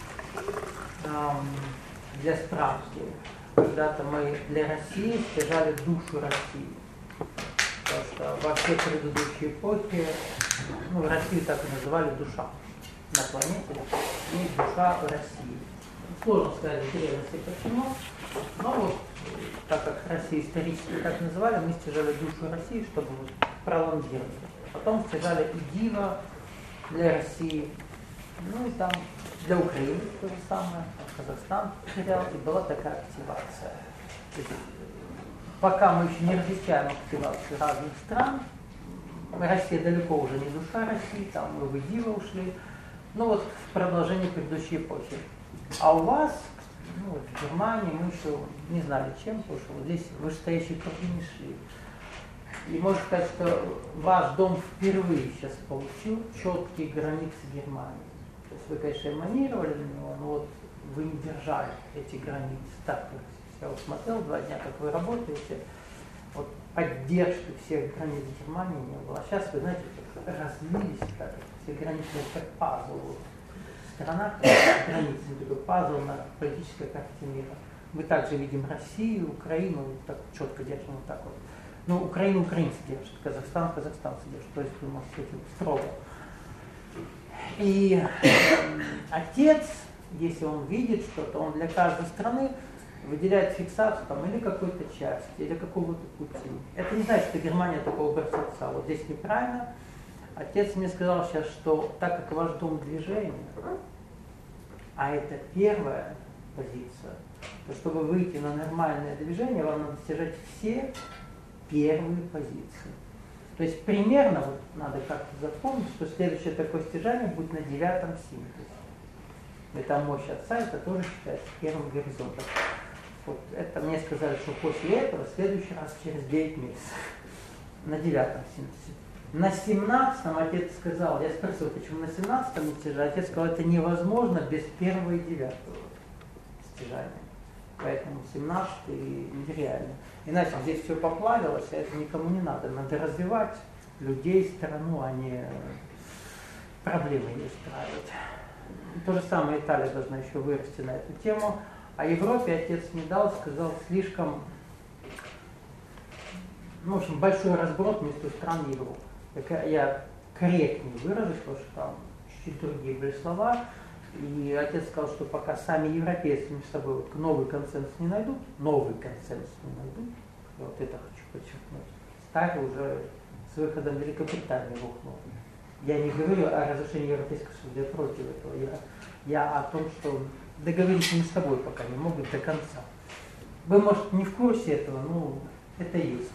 Для справки. Когда-то мы для России стяжали душу России. Потому что во все предыдущие эпохи, Россию так и называли душа на планете, есть душа России. Сложно сказать в древности почему, но вот так как Россию исторически так называли, мы стяжали душу России, чтобы пролонгировать. Потом стяжали и Дива для России, и там для Украины то же самое, Казахстан потерял, и была такая активация. Пока мы еще не различаем активацию разных стран, Россия далеко уже не душа России, там мы в Дива ушли, в продолжение предыдущей эпохи. А у вас, в Германии мы еще не знали чем, потому что вот здесь вышестоящие круги не шли. И можно сказать, что ваш дом впервые сейчас получил четкие границы Германии. То есть вы, конечно, эманировали на него, но вы не держали эти границы. Так, я смотрел 2 дня, как вы работаете, поддержки всех границ Германии не было. А сейчас, вы знаете, разлились, все границы, как пазл. Страна, границы, такой пазл на политической карте мира. Мы также видим Россию, Украину, так четко держим вот так вот. Украину украинцы держат, Казахстан казахстанцы держат, то есть у нас этим строго. И отец, если он видит что-то, он для каждой страны выделяет фиксацию или какой-то части, или какого-то пути. Это не значит, что Германия такого образца. Вот здесь неправильно. Отец мне сказал сейчас, что так как ваш дом движения, а это первая позиция, то чтобы выйти на нормальное движение, вам надо стяжать все первые позиции. То есть примерно надо как-то запомнить, что следующее такое стяжание будет на 9-м синтезе. Это мощь Отца, это тоже считается первым горизонтом. Это мне сказали, что после этого в следующий раз через 9 месяцев на 9-м синтезе. На 17-м отец сказал, я спросил, почему на 17-м не стяжать? Отец сказал, это невозможно без 1-го и 9-го стяжания. Поэтому 17-й нереально. Иначе здесь все поплавилось, а это никому не надо. Надо развивать людей, страну, а не проблемы не устраивать. То же самое Италия должна еще вырасти на эту тему. А Европе отец не дал, сказал, слишком большой разброд между стран Европы. Я корректнее выражусь, потому что там чуть-чуть другие были слова. И отец сказал, что пока сами европейцы между собой вот новый консенсус не найдут, вот это хочу подчеркнуть, старый уже с выходом Великобритании рухнул. Я не говорю о разрушении Европейского суда, я против этого. Я о том, что договориться между собой пока не могут до конца. Вы, может, не в курсе этого, но это есть.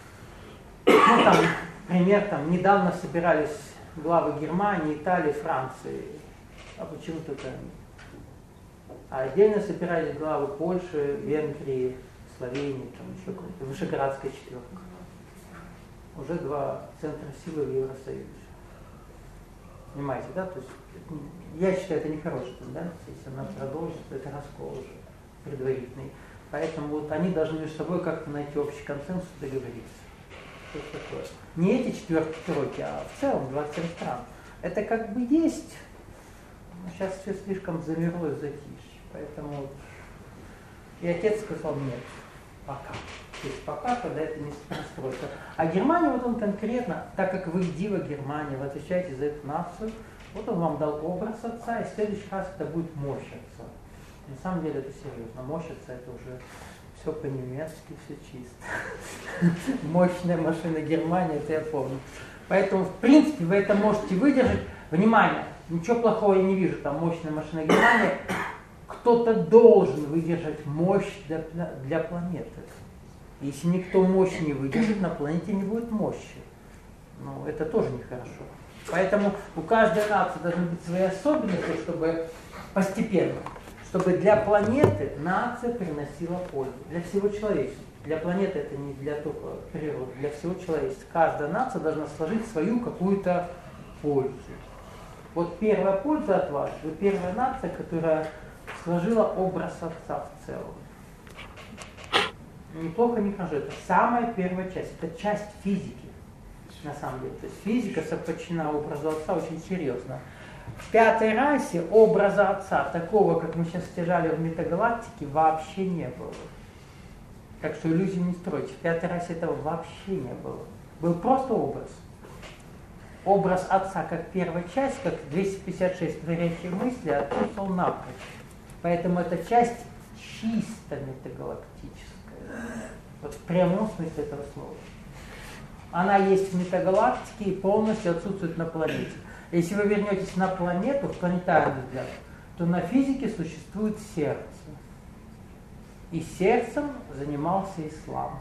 Ну, там, пример, там, недавно собирались главы Германии, Италии, Франции. А почему только они? А отдельно собирались главы Польши, Венгрии, Словении, там еще какой-то, Вышеградская четверка. Уже два центра силы в Евросоюзе. Понимаете, да? То есть, я считаю, это нехорошая тенденция. Если она продолжится, это раскол уже предварительный. Поэтому вот они должны между собой как-то найти общий консенсус и договориться. Что такое? Не эти четверки, а в целом 27 стран. Это как бы есть, но сейчас все слишком замерло и затишье. Поэтому и отец сказал нет, пока. То есть пока, когда это не простроится. А Германия, вот он конкретно, так как вы дива Германия, вы отвечаете за эту нацию, вот он вам дал образ отца, и в следующий раз это будет мощь отца. На самом деле это серьезно. Мощь отца это уже все по-немецки, все чисто. Мощная машина Германии, это я помню. Поэтому, в принципе, вы это можете выдержать. Внимание, ничего плохого я не вижу, там мощная машина Германии. Кто-то должен выдержать мощь для планеты. Если никто мощь не выдержит, на планете не будет мощи. Ну, это тоже нехорошо. Поэтому у каждой нации должны быть свои особенности, чтобы постепенно, чтобы для планеты нация приносила пользу. Для всего человечества. Для планеты это не для только природы, для всего человечества. Каждая нация должна сложить свою какую-то пользу. Вот первая польза от вас, вы первая нация, которая сложила образ отца в целом. Неплохо, не хожу. Это самая первая часть. Это часть физики, на самом деле. То есть физика подчинена образу отца очень серьезно. В пятой расе образа отца, такого, как мы сейчас стяжали в метагалактике, вообще не было. Так что иллюзий не стройте. В пятой расе этого вообще не было. Был просто образ. Образ отца как первая часть, как 256 творящих мыслей, отсутствовал напрочь. Поэтому эта часть чисто метагалактическая. Вот в прямом смысле этого слова. Она есть в метагалактике и полностью отсутствует на планете. Если вы вернетесь на планету, в планетарный взгляд, то на физике существует сердце. И сердцем занимался ислам.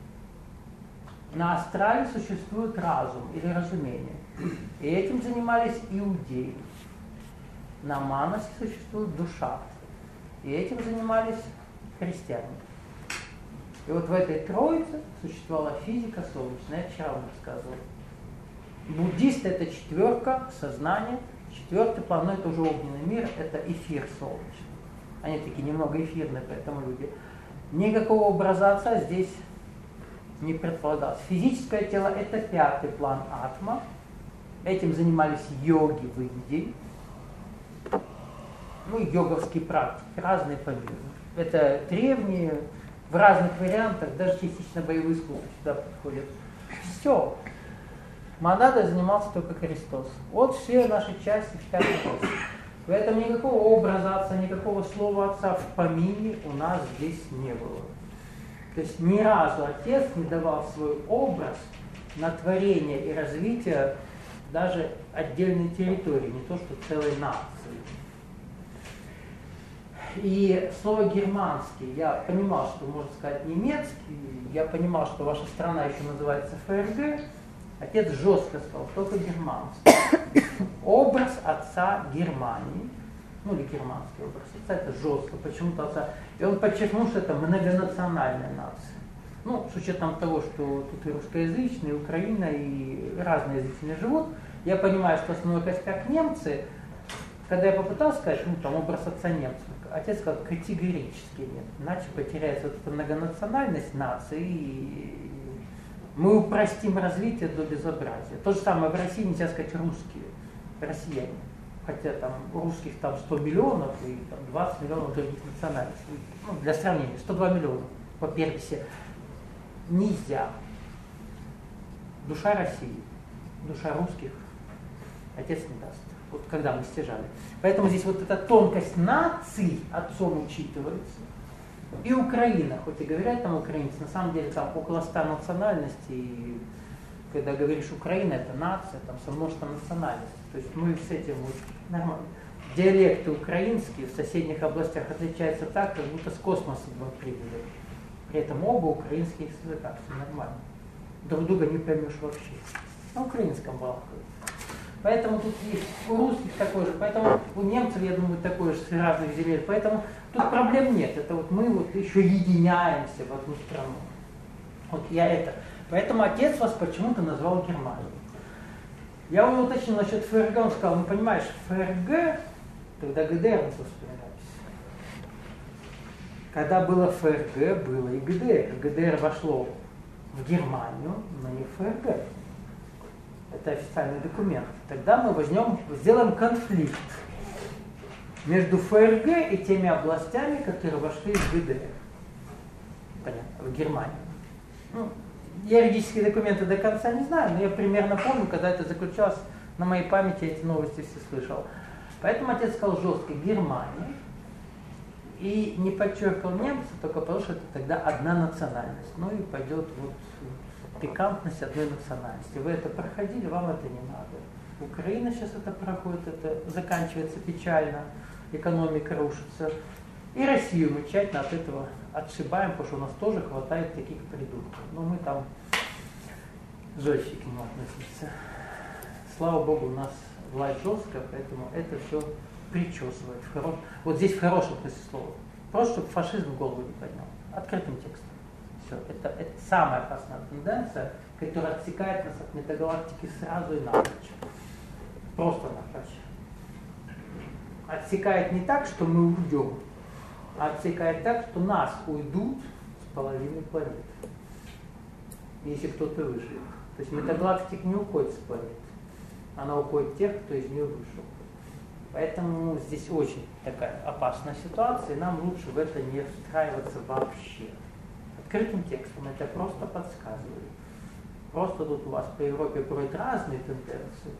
На астрале существует разум или разумение. И этим занимались иудеи. На Манасе существует душа. И этим занимались христиане. И вот в этой троице существовала физика солнечная, я вчера вам рассказывал. Буддисты это четверка, сознание. Четвертый план, но это уже огненный мир, это эфир солнечный. Они такие немного эфирные, поэтому люди. Никакого образа отца здесь не предполагалось. Физическое тело это пятый план атма. Этим занимались йоги в Индии. Ну, йоговские практики, разные по миру. Это древние, в разных вариантах, даже частично боевые искусства сюда подходят. Все. Монадой занимался только Христос. Вот все наши части в пятом классе. В этом никакого образа отца, никакого слова отца в помине у нас здесь не было. То есть ни разу отец не давал свой образ на творение и развитие даже отдельной территории, не то что целой нации. И слово германский, я понимал, что можно сказать немецкий, я понимал, что ваша страна еще называется ФРГ. Отец жестко сказал, только германский. Образ отца Германии, ну или германский образ отца, это жестко, почему-то отца. И он подчеркнул, что это многонациональная нация. Ну, с учетом того, что тут и русскоязычные, и Украина, и разноязычные живут, я понимаю, что основной костяк немцы. Когда я попытался сказать, ну там образ отца немцев, отец сказал категорически нет, иначе потеряется вот эта многонациональность нации, и мы упростим развитие до безобразия. То же самое в России нельзя сказать русские, россияне, хотя там русских там 100 миллионов и там 20 миллионов других национальностей. Ну, для сравнения, 102 миллиона по переписи. Нельзя. Душа России, душа русских отец не даст. вот когда мы стяжали. Поэтому здесь вот эта тонкость наций отцом учитывается. И Украина, хоть и говорят там украинцы, на самом деле там около 100 национальностей. И когда говоришь Украина, это нация, там со множеством национальностей. То есть мы с этим вот нормально. Диалекты украинские в соседних областях отличаются так, как будто с космоса два прибыли. При этом оба украинских языка, все нормально. Друг друга не поймешь вообще. На украинском балакают. Поэтому тут есть у русских такой же, поэтому у немцев, я думаю, такой же с разных земель. Поэтому тут проблем нет. Это вот мы вот еще единяемся в одну страну. Вот я это. Поэтому отец вас почему-то назвал Германией. Я уже уточнил насчет ФРГ, он сказал, ну понимаешь, ФРГ, тогда ГДР мы вспоминались. Когда было ФРГ, было и ГДР. ГДР вошло в Германию, но не в ФРГ. Это официальный документ. Тогда мы сделаем конфликт между ФРГ и теми областями, которые вошли в ГДР. Понятно, в Германию. Ну, юридические документы до конца не знаю, но я примерно помню, когда это заключалось, на моей памяти эти новости все слышал. Поэтому отец сказал жестко Германия и не подчеркивал немцев, только потому что это тогда одна национальность. Ну и пойдет вот пикантность одной национальности. Вы это проходили, вам это не надо. Украина сейчас это проходит, это заканчивается печально, экономика рушится. И Россию мы тщательно от этого отшибаем, потому что у нас тоже хватает таких придурков. Но мы там жестче к нему относимся. Слава Богу, у нас власть жесткая, поэтому это все причесывает. Вот здесь в хорошем смысле слова. Просто чтобы фашизм голову не поднял. Открытым текстом. Все. Это самая опасная тенденция, которая отсекает нас от метагалактики сразу и напрочь. Просто напрочь. Отсекает не так, что мы уйдем, а отсекает так, что нас уйдут с половины планеты. Если кто-то выживет. То есть метагалактика не уходит с планеты. Она уходит тех, кто из нее вышел. Поэтому здесь очень такая опасная ситуация, и нам лучше в это не встраиваться вообще. Открытым текстом это просто подсказываю. Просто тут у вас по Европе бродят разные тенденции.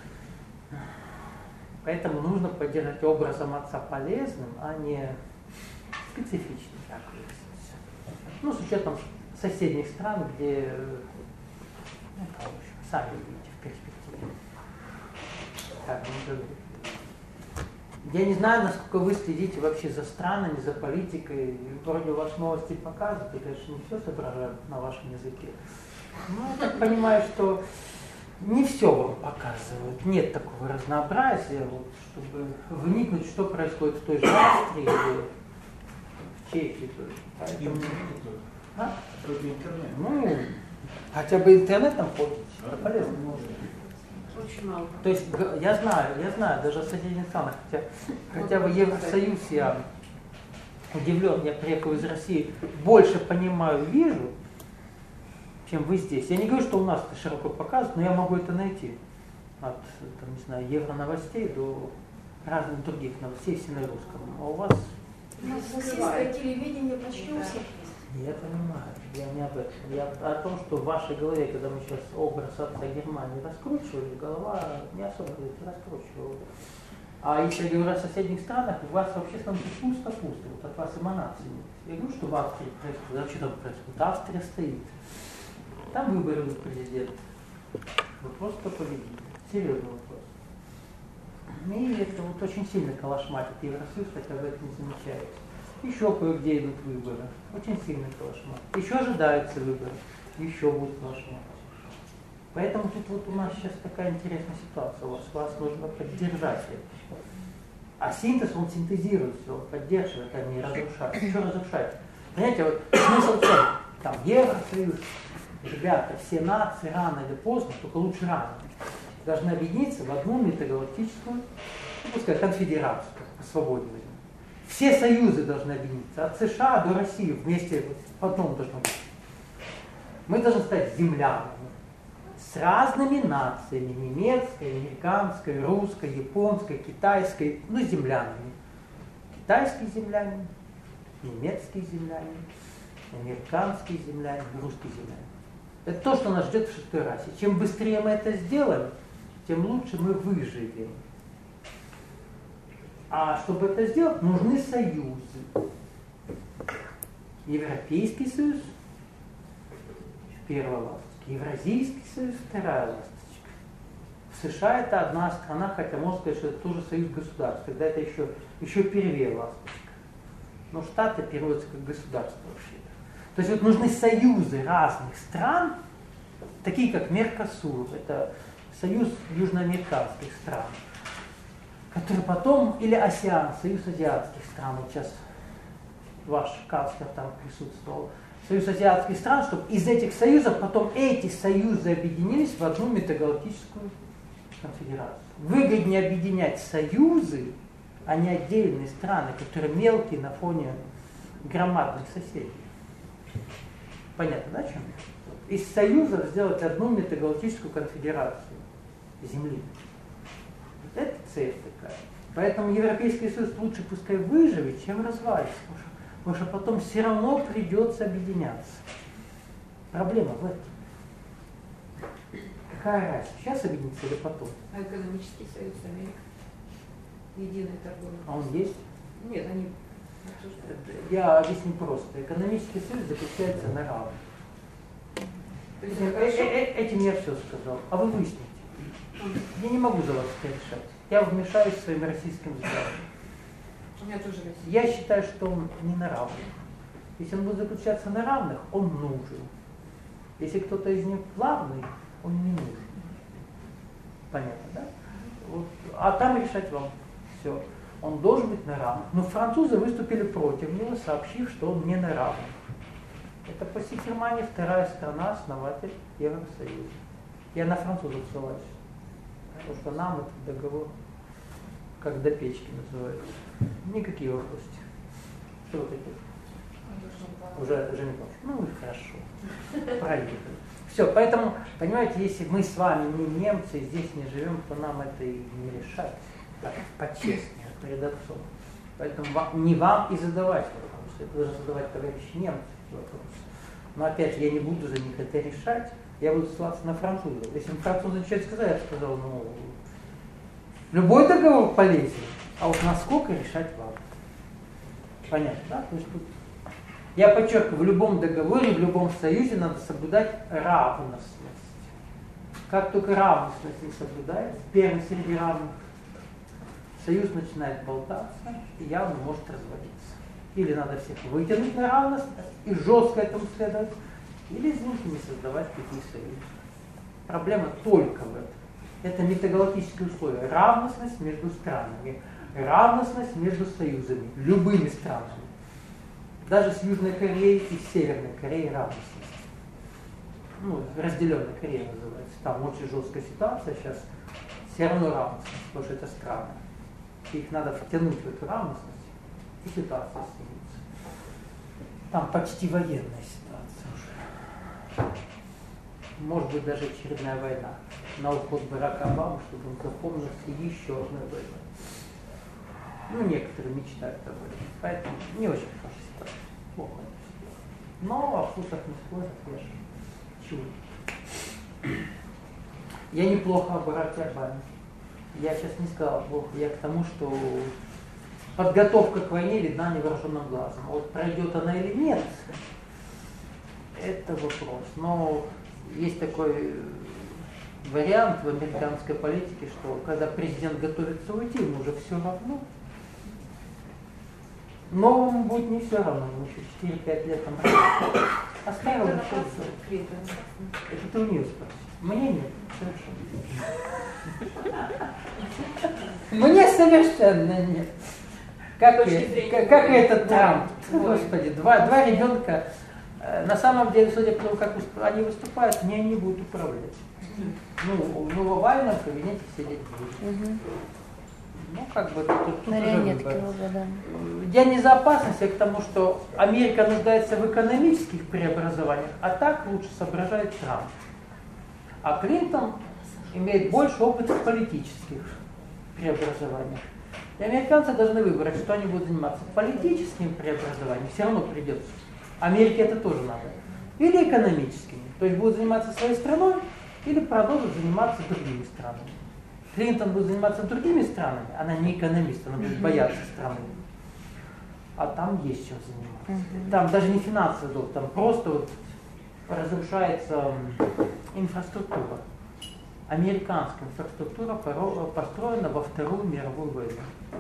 Поэтому нужно поддержать образом отца полезным, а не специфичным, как выяснится. Ну, с учетом соседних стран, где, ну, в общем, сами видите в перспективе. Так, я не знаю, насколько вы следите вообще за странами, за политикой. Вроде у вас новости показывают, и, конечно, не все соображают на вашем языке. Но я так понимаю, что не все вам показывают. Нет такого разнообразия, вот, чтобы вникнуть, что происходит в той же Австрии или в Чехии. Поэтому... А? Ну, хотя бы интернетом ходить, это полезно.
Очень мало.
То есть я знаю, даже в соседних странах, хотя бы Евросоюз, я удивлен, я приехал из России, больше понимаю, вижу, чем вы здесь. Я не говорю, что у нас это широко показывают, но я могу это найти. От, там, не знаю, Евроновостей до разных других новостей, все на русском. А у вас...
У нас российское телевидение почти у всех есть.
Я понимаю, я не об этом. Я о том, что в вашей голове, когда мы сейчас образ отца Германии раскручивали, голова не особо раскручивала. А если я говорю о соседних странах, у вас вообще становится пусто-пусто, вот от вас эманации нет. Я говорю, что в Австрии происходит, а что там происходит? Австрия стоит. Там выборы у президента. Вопрос, кто победит. Серьезный вопрос. И это вот очень сильно калашматит Евросоюз, хотя вы это не замечаете. Еще кое-где идут выборы. Очень сильный калашмат. Еще ожидаются выборы. Еще будут калашмат. Поэтому тут вот у нас сейчас такая интересная ситуация. Вас нужно поддержать это. А синтез, он синтезирует все, он поддерживает, а не разрушает. Что разрушает? Понимаете, вот смысл в чем? Там Евросоюз, ребята, все нации рано или поздно, только лучше рано, должны объединиться в одну метагалактическую, ну, пускай, конфедерацию, по свободе возьмем. Все союзы должны объединиться, от США до России вместе в одном должно быть. Мы должны стать землянами с разными нациями, немецкой, американской, русской, японской, китайской, ну, землянами. Китайские земляне, немецкие земляне, американские земляне, русские земляне. Это то, что нас ждет в шестой расе. Чем быстрее мы это сделаем, тем лучше мы выживем. А чтобы это сделать, нужны союзы. Европейский союз, первая ласточка, Евразийский союз, вторая ласточка. В США это одна страна, хотя можно сказать, что это тоже союз государств, тогда это еще первее ласточка. Но Штаты переводятся как государство вообще-то. То есть вот нужны союзы разных стран, такие как Меркосур, это союз южноамериканских стран, который потом, или АСЕАН, союз азиатских стран, вот сейчас ваш канцлер там присутствовал, союз азиатских стран, чтобы из этих союзов потом эти союзы объединились в одну метагалактическую конфедерацию. Выгоднее объединять союзы, а не отдельные страны, которые мелкие на фоне громадных соседей. Понятно, да, чем? Из союзов сделать одну метагалактическую конфедерацию Земли. Вот это цель такая. Поэтому Европейский Союз лучше пускай выживет, чем развалится. Потому что потом все равно придется объединяться. Проблема в этом. Какая разница? Сейчас объединиться или потом?
А экономический союз Америки? Единый торговый.
А он есть?
Нет, они обсуждают.
Я объясню просто. Экономический союз заключается на равных.
То есть это хорошо?
Этим я все сказал. А вы выясните. Я не могу за вас это решать. Я вмешаюсь своим российским взглядом.
У меня тоже Россия.
Я считаю, что он не на равных. Если он будет заключаться на равных, он нужен. Если кто-то из них главный, он не нужен. Понятно, да? Вот. А там решать вам. Все. Он должен быть на равных. Но французы выступили против него, сообщив, что он не на равных. Это после Германии вторая страна, основатель Евросоюза. Я на французов ссылаюсь. Потому что нам этот договор как до печки называется. Никакие вопросы. Что вы хотите? Уже не помню. Ну и хорошо. Проехали. Все, поэтому, понимаете, если мы с вами не немцы, здесь не живем, то нам это и не решать. Так, по-честнее, перед отцом. Поэтому не вам и задавать вопросы. Это должны задавать товарищи немцы вопросы. Но опять я не буду за них это решать. Я буду ссылаться на французов. Если французы ничего сказали, я сказал, ну, любой договор полезен, а вот насколько решать вам. Понятно, да? То есть тут я подчеркиваю, в любом договоре, в любом союзе надо соблюдать равностность. Как только равностность не соблюдается, первый среди равных, союз начинает болтаться и явно может развалиться. Или надо всех вытянуть на равность и жестко этому следовать, или, извините, не создавать такие союзы. Проблема только в этом. Это метагалактические условия. Равностность между странами, равностность между союзами, любыми странами. Даже с Южной Кореей и с Северной Кореей равностность. Ну, разделенная Корея называется. Там очень жесткая ситуация сейчас. Все равно равностность, потому что это страны. Их надо втянуть в эту равностность, и ситуация снимется. Там почти военная ситуация уже. Может быть, даже очередная война. На уход Барака Обамы, чтобы он запомнился еще одной войной. Ну, некоторые мечтают об этом. Поэтому не очень хорошая ситуация. Плохо. Но о вкусах не спорят, я же чую. Я неплохо о Бараке Обаме. Я сейчас не сказал плохо. Я к тому, что подготовка к войне видна невооруженным глазом. А вот пройдет она или нет, это вопрос. Но есть такой вариант в американской политике, что когда президент готовится уйти, ему уже все равно. Новому будет не все равно, ему еще 4-5 лет там работать. А старому все равно. Это ты у нее спроси. Мне нет, совершенно. Мне совершенно нет. Как этот Трамп. Господи, два ребенка. На самом деле, судя по тому, как они выступают, они не будут управлять. Ну, в овальном кабинете сидеть будут. Ну, как бы тут уже выбор. Я не за опасность, я к тому, что Америка нуждается в экономических преобразованиях, а так лучше соображает Трамп. А Клинтон имеет больше опыта в политических преобразованиях. И американцы должны выбрать, что они будут заниматься политическим преобразованием, все равно придется. Америке это тоже надо. Или экономическими. То есть будут заниматься своей страной, или продолжат заниматься другими странами. Клинтон будет заниматься другими странами, она не экономист, она будет бояться страны. А там есть чем заниматься. Там даже не финансовый долг, там просто вот разрушается инфраструктура. Американская инфраструктура построена во Вторую мировую войну.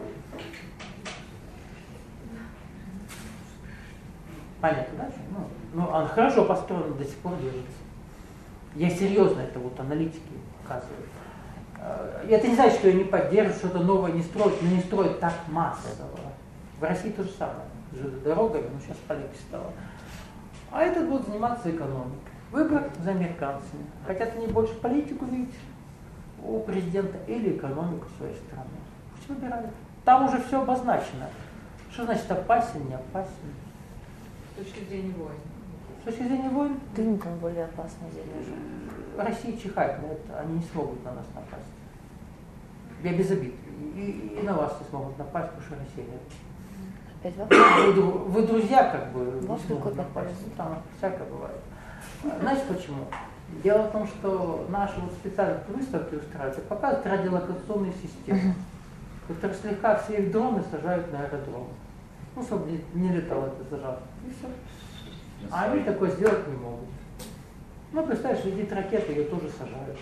Понятно, да? Ну, она хорошо построена, до сих пор держится. Я серьезно, это вот аналитики показывают. Это не значит, что я не поддерживаю, что-то новое не строить, но не строить так массово. В России то же самое. Дорогами, но сейчас полегче стало. А этот будет заниматься экономикой. Выбор за американцами. Хотят они больше политику видеть у президента или экономику своей страны. Пусть выбирают. Там уже все обозначено. Что значит опасен, не опасен?
С точки зрения войн.
С точки зрения войн?
Клинтон более опасный заряжен.
Россия чихает на это, они не смогут на нас напасть. Я без обид. И на вас не смогут напасть, потому что Россия нет.
Опять вопрос.
Вы друзья, как бы, не
Вот
смогут
какой
напасть.
вопрос.
Там всякое бывает. Знаете почему? Дело в том, что наши вот специальные выставки устраивают и показывают радиолокационные системы, которые слегка все их дроны сажают на аэродром. Ну, чтобы не летал этот зажат. И все. А они такое сделать не могут. Ну, представляешь, летит ракета, ее тоже сажают.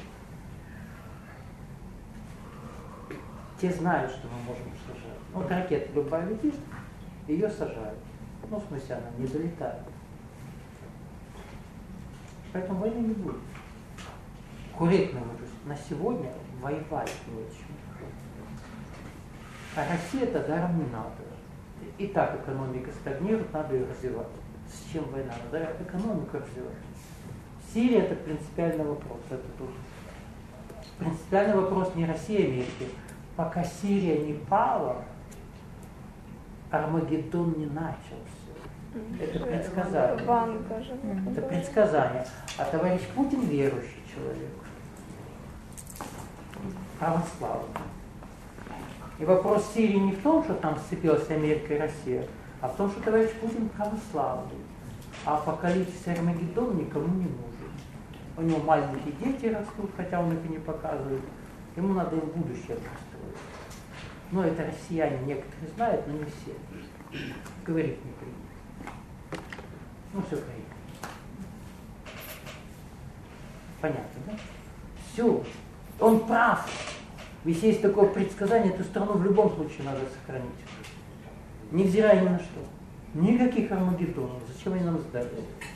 Те знают, что мы можем сажать. Вот ракета любая летит, ее сажают. Ну, в смысле, она не долетает. Поэтому войны не будет. Корректно выражусь. На сегодня воевать нечем. А России это даром не надо. И так экономика стагнирует, надо ее развивать. С чем война? Надо экономику развивать. Сирия это принципиальный вопрос. Это тоже. Принципиальный вопрос не России, а Америки. Пока Сирия не пала, Армагеддон не начался. Это предсказание. Это предсказание. А товарищ Путин верующий человек. Православный. И вопрос Сирии не в том, что там сцепилась Америка и Россия, а в том, что товарищ Путин православный. А апокалипсис Армагеддон никому не нужен. У него маленькие дети растут, хотя он их и не показывает. Ему надо им будущее построить. Но это россияне некоторые знают, но не все. Говорить не принято. Ну, все принято. Понятно, да? Все. Он прав. Ведь есть такое предсказание, эту страну в любом случае надо сохранить. Невзирая ни на что. Никаких Армагеддонов. Зачем они нам сдали?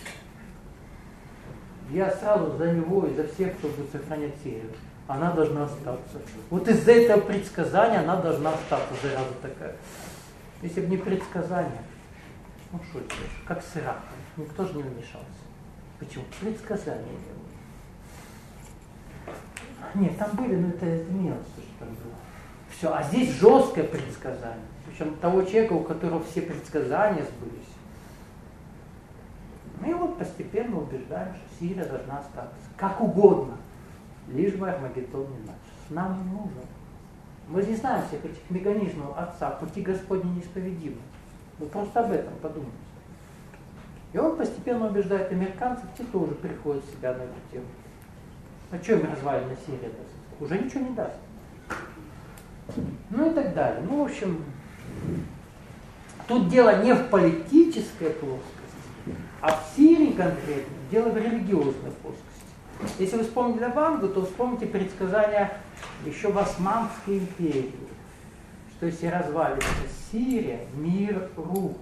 Я сразу за него и за всех, кто будет сохранять Сирию. Она должна остаться. Вот из-за этого предсказания она должна остаться, зараза такая. Если бы не предсказание, ну что это, как с Ираком, никто же не вмешался. Почему? Предсказания не было. Нет, там были, но это мелочь, что там было. Все, а здесь жесткое предсказание. Причем того человека, у которого все предсказания сбылись. Мы вот постепенно убеждаем, что Сирия должна остаться. Как угодно. Лишь бы Армагеддон не начался. Нам не нужно. Мы не знаем всех этих механизмов Отца. Пути Господни неисповедимы. Вы просто об этом подумайте. И он постепенно убеждает американцев, те тоже приходят в себя на эту тему. А что им развалина Сирия даст? Уже ничего не даст. Ну и так далее. Ну, в общем, тут дело не в политической плоскости, а в Сирии конкретно, дело в религиозной плоскости. Если вы вспомнили Вангу, то вспомните предсказания еще в Османской империи, что если развалится Сирия, мир рухнет.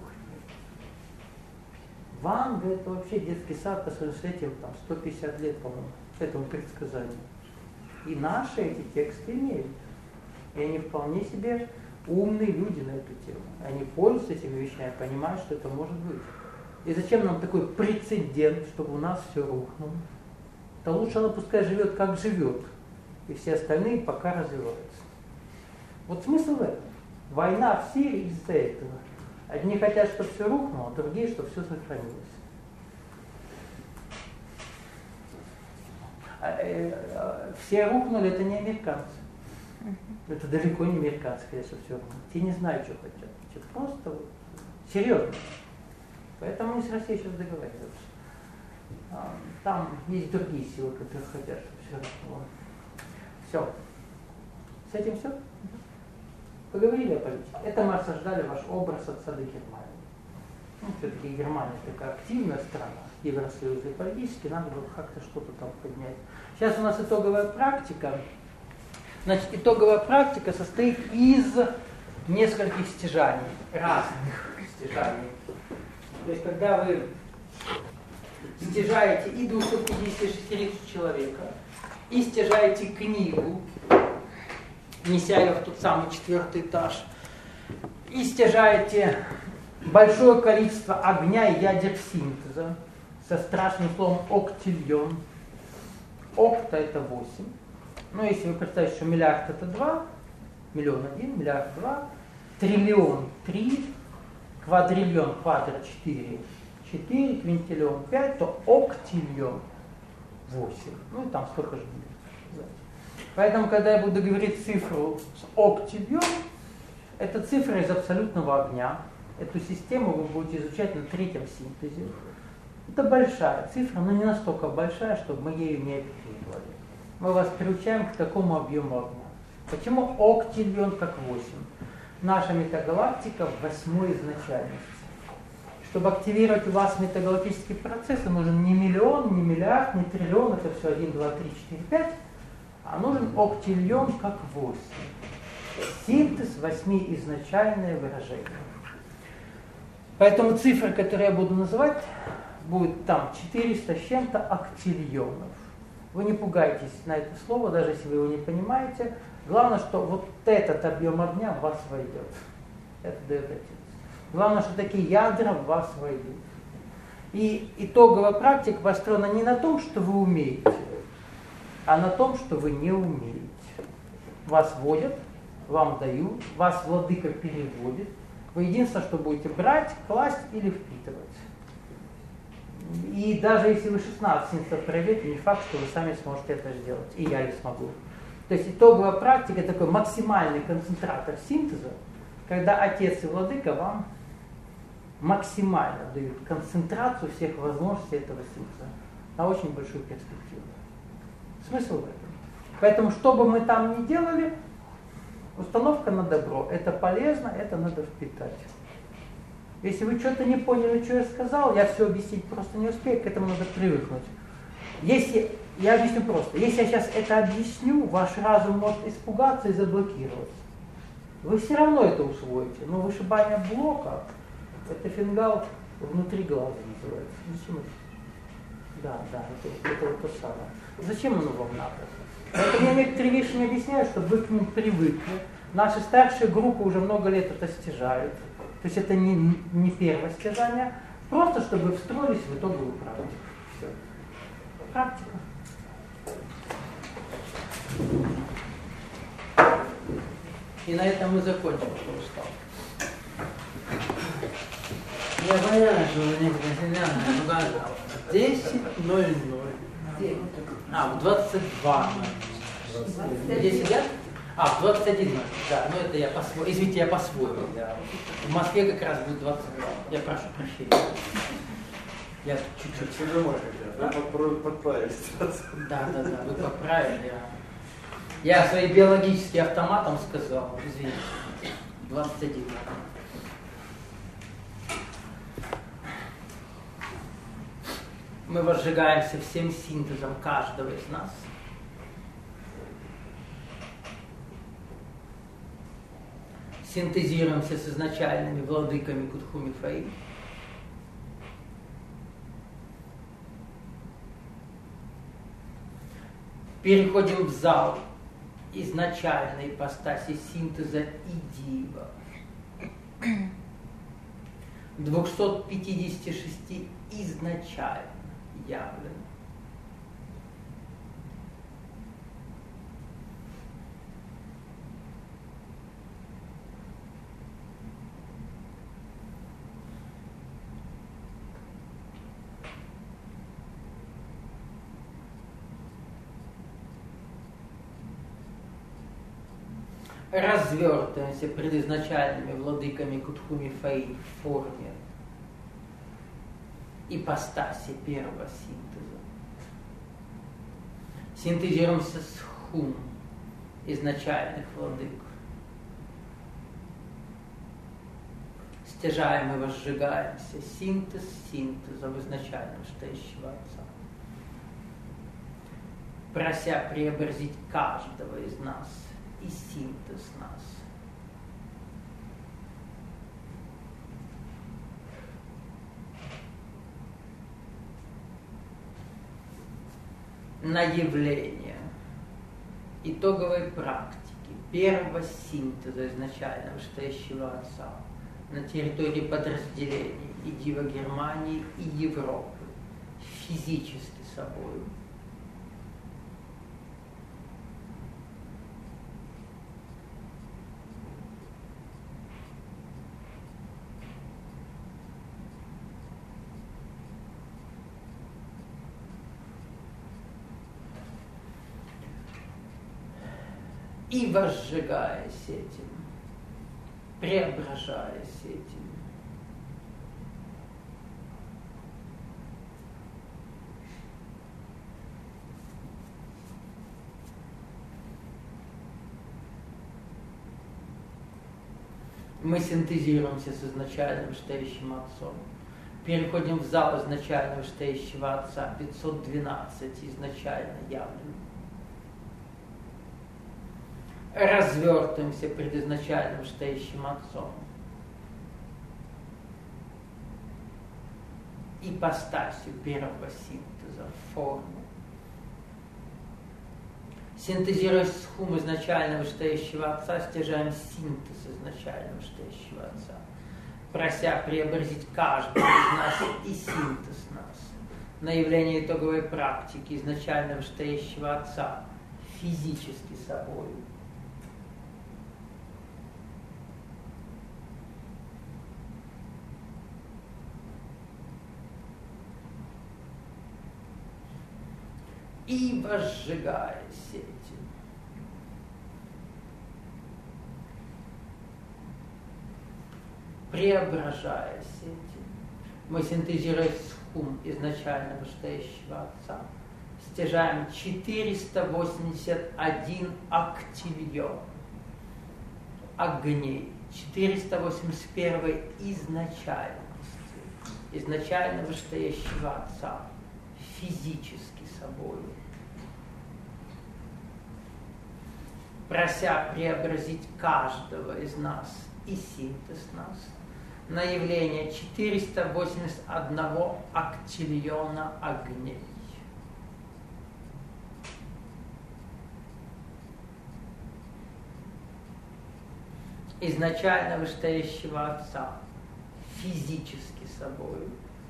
Ванга это вообще детский сад по совершению там 150 лет, по-моему, этому предсказанию. И наши эти тексты имеют. И они вполне себе умные люди на эту тему. Они пользуются этими вещами, понимают, что это может быть. И зачем нам такой прецедент, чтобы у нас все рухнуло? То лучше она пускай живет, как живет. И все остальные пока развиваются. Вот смысл в этом. Война в Сирии из-за этого. Одни хотят, чтобы все рухнуло, а другие, чтобы все сохранилось. Все рухнули, это не американцы. Это далеко не американцы, хотят, чтобы все рухнуло. Те не знают, что хотят. Просто вот, серьезно. Поэтому мы с Россией сейчас договариваемся. Там есть другие силы, которые хотят, чтобы все рухнуло. Все. С этим все? Поговорили о политике. Это мы осаждали ваш образ отца до Германии. Ну, все-таки Германия такая активная страна, Евросоюз и политически, надо было как-то что-то там поднять. Сейчас у нас итоговая практика. Значит, итоговая практика состоит из нескольких стяжаний, разных стяжаний. То есть, когда вы стяжаете и 256 тысяч человека, и стяжаете книгу, неся ее в тот самый 4-й этаж, и стяжаете большое количество огня и ядер синтеза со страшным словом октильон. Окта это 8. Ну, если вы представите, что миллиард это 2, миллион 1, миллиард 2, триллион 3, квадриллион, квадро 4, 4, квинтиллион 5, то октиллион 8. Ну, и там сколько же будет. Поэтому, когда я буду говорить цифру с октиллион, это цифра из абсолютного огня. Эту систему вы будете изучать на 3-м синтезе. Это большая цифра, но не настолько большая, чтобы мы ею не оперировали. Мы вас приучаем к такому объему огня. Почему октиллион как 8? Наша метагалактика в 8-й изначальности. Чтобы активировать у вас метагалактические процессы, нужен не миллион, не миллиард, не триллион, это все 1, 2, 3, 4, 5, а нужен октиллион как 8. Синтез 8 изначальное выражение. Поэтому цифра, которую я буду называть, будет там 400 с чем-то октиллионов. Вы не пугайтесь на это слово, даже если вы его не понимаете. Главное, что вот этот объем огня в вас войдет. Это дает отец. Главное, что такие ядра в вас войдут. И итоговая практика построена не на том, что вы умеете, а на том, что вы не умеете. Вас вводят, вам дают, вас владыка переводит. Вы единственное, что будете брать, класть или впитывать. И даже если вы 16 синтезов пройдете, не факт, что вы сами сможете это сделать. И я не смогу. То есть итоговая практика такой максимальный концентратор синтеза, когда отец и владыка вам максимально дают концентрацию всех возможностей этого синтеза на очень большую перспективу. Смысл в этом. Поэтому, что бы мы там ни делали, установка на добро. Это полезно, это надо впитать. Если вы что-то не поняли, что я сказал, я все объяснить просто не успею, к этому надо привыкнуть. Если, я объясню просто, если я сейчас это объясню, ваш разум может испугаться и заблокироваться. Вы все равно это усвоите, но вышибание блока, это фингал внутри глаза называется. Зачем это? Да, это вот то самое. Зачем оно вам надо? Поэтому я некоторые вещи не объясняю, чтобы вы к ним привыкли. Наши старшие группы уже много лет это стяжают. То есть это не первое стяжание, просто чтобы вы встроились в итоговую практику. Все. Практика. И на этом мы закончим, что устал. Я понимаю, что вы не 10:00. А, в 22. Где сидят? А, в 21, да, ну это я по-своему, извините, я по-своему, да. В Москве как раз будет 22, я прошу прощения. Я чуть-чуть.
Все же можешь, да? Подправили ситуацию.
Да, вы поправили. Я свои биологические автоматом сказал, извините, 21. Мы возжигаемся всем синтезом каждого из нас. Синтезируемся с изначальными владыками Кутхуми Фэй. Переходим в зал изначальной ипостаси синтеза и дива. 256 изначально явлен. Развертываемся предизначальными владыками Кутхуми Фэй в форме ипостаси первого синтеза. Синтезируемся с Хум изначальных владык. Стяжаем и возжигаемся. Синтез синтеза в изначальном стоящего Отца. Прося преобразить каждого из нас и синтез нас. На явление итоговой практики первого синтеза изначального стоящего Отца на территории подразделений и Дива Германии и Европы физически собою. И возжигаясь этим, преображаясь этим, мы синтезируемся с изначальным стоящим Отцом. Переходим в зал изначального стоящего Отца, 512 изначально явленным. Развертываемся пред изначальным стоящим Отцом. Ипостасью первого синтеза, форму. Синтезируя схум изначального стоящего Отца, стяжаем синтез изначального стоящего Отца, прося преобразить каждого из нас и синтез нас на явление итоговой практики изначального стоящего Отца физически собою. И возжигаясь этим, преображаясь этим, мы синтезируем схум изначального стоящего Отца, стяжаем 481 актильон огней, 481 изначальности, изначального стоящего Отца, физически собою, прося преобразить каждого из нас и синтез нас на явление 481 актильона огней. Изначального стоящего Отца, физически собою.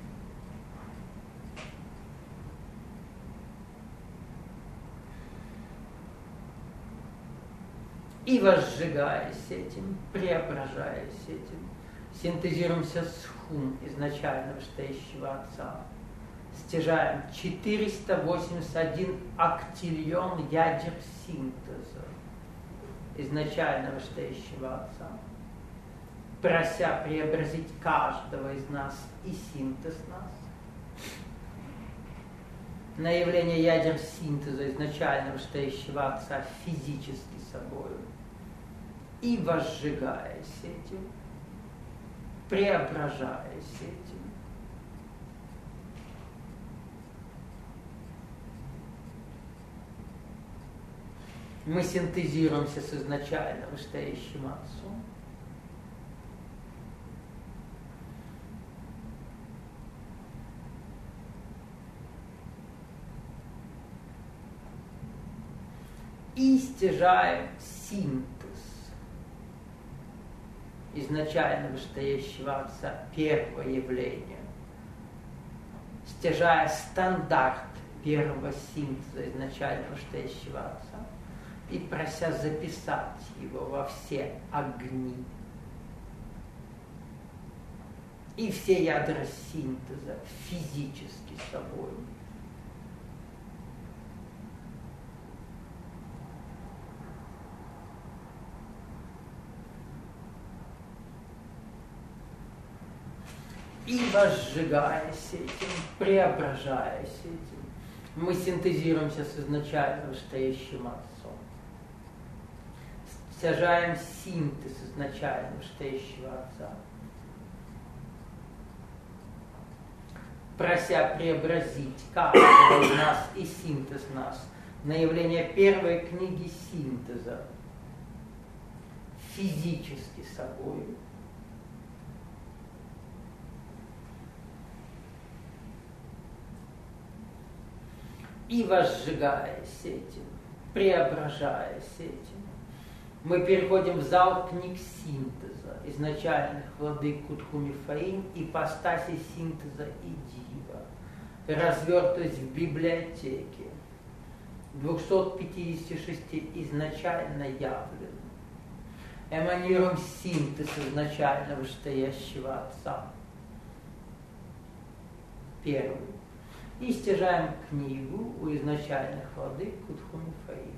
И возжигаясь этим, преображаясь этим, синтезируемся с хум изначального стоящего Отца, стяжаем 481 актильон ядер синтеза изначального стоящего Отца, прося преобразить каждого из нас и синтез нас на явление ядер синтеза изначального стоящего Отца физически собою. И возжигаясь этим, преображаясь этим, мы синтезируемся с изначальным стоящим Отцом. И стяжаем синтез изначального стоящего Отца, первого явления, стяжая стандарт первого синтеза изначального стоящего Отца и прося записать его во все огни и все ядра синтеза физически собой. И возжигаясь этим, преображаясь этим, мы синтезируемся с изначальным стоящим Отцом. стяжаем синтез изначально вышестоящего Отца, прося преобразить каждого из нас и синтез нас на явление первой книги синтеза физически собой, и возжигаясь этим, преображаясь этим, мы переходим в зал книг синтеза, изначальных владык Кутху-Мифаим, ипостаси синтеза и дива, развертываясь в библиотеке 256 изначально явленных, эманируем синтез изначально вышестоящего Отца, первый, и стяжаем книгу у изначальных владык Кутху-Мифаим.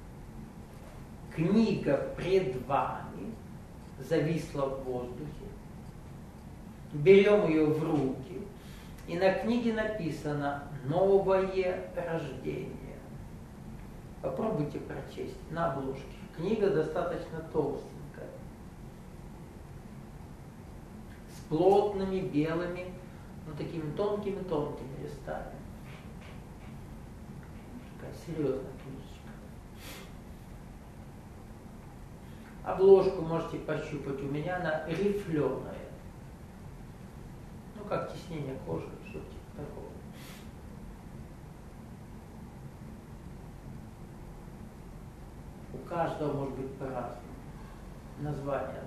Книга пред вами зависла в воздухе. Берем ее в руки, и на книге написано «Новое рождение». Попробуйте прочесть на обложке. Книга достаточно толстенькая, с плотными белыми, такими тонкими-тонкими листами. Такая серьезная книжечка. Обложку можете пощупать, у меня она рифленая. Ну, как тиснение кожи, что-то типа такого. У каждого может быть по-разному. Название одно.